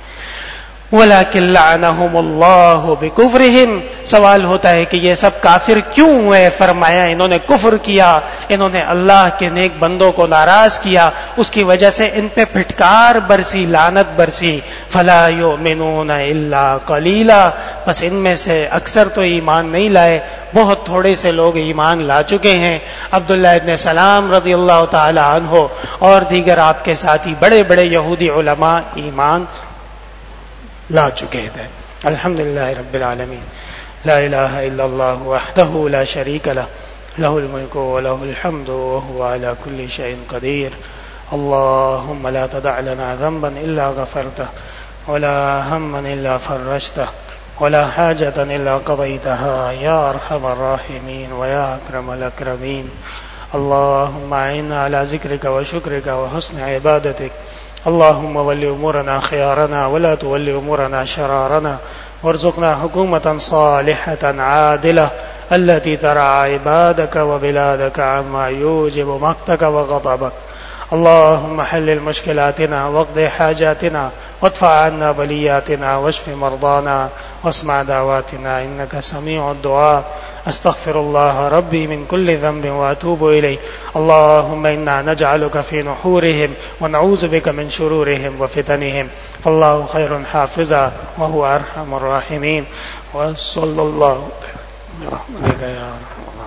وَلَكِنْ لَعَنَهُمُ اللَّهُ بِكُفْرِهِمْ، سوال ہوتا ہے کہ یہ سب کافر کیوں ہوئے؟ فرمایا انہوں نے کفر کیا، انہوں نے اللہ کے نیک بندوں کو ناراض کیا، اس کی وجہ سے ان پہ پھٹکار برسی، لعنت برسی. فَلَا يُؤْمِنُونَ إِلَّا قَلِيلًا، بس ان میں سے اکثر تو ایمان نہیں لائے، بہت تھوڑے سے لوگ ایمان لا چکے ہیں. عبداللہ ابن سلام رضی اللہ تعالی عنہ اور دیگر آپ کے ساتھی بڑے بڑے یہودی علماء ایمان لا چکے تھے. الحمدللہ رب العالمین، لا الہ الا اللہ وحدہ لا شریک لہ، لہ الملک ولہ الحمد وہو علی کل شیء قدیر. اللہم لا تدع لنا ذنبا الا غفرتہ ولا ہما الا فرجتہ ولا حاجة الا قضیتها یا ارحم الراحمین ویا اکرم الاکرمین. اللہم اعنا علی ذکرک وشکرک وحسن عبادتک. اللهم ول امورنا خيارنا ولا تول امورنا شرارنا، وارزقنا حكومة صالحة عادلة التي ترعى عبادك وبلادك عما يوجب مقتك وغضبك. اللهم حلل مشكلاتنا واقض حاجاتنا وادفع عنا بلياتنا واشف مرضانا واسمع دعواتنا إنك سميع الدعاء. أستغفر الله ربي من كل ذنب وأتوب إليه. اللهم إنا نجعلك في نحورهم ونعوذ بك من شرورهم وفتنهم، فالله خير حافظا وهو أرحم الراحمين. وصلى الله برحمتك يا رب.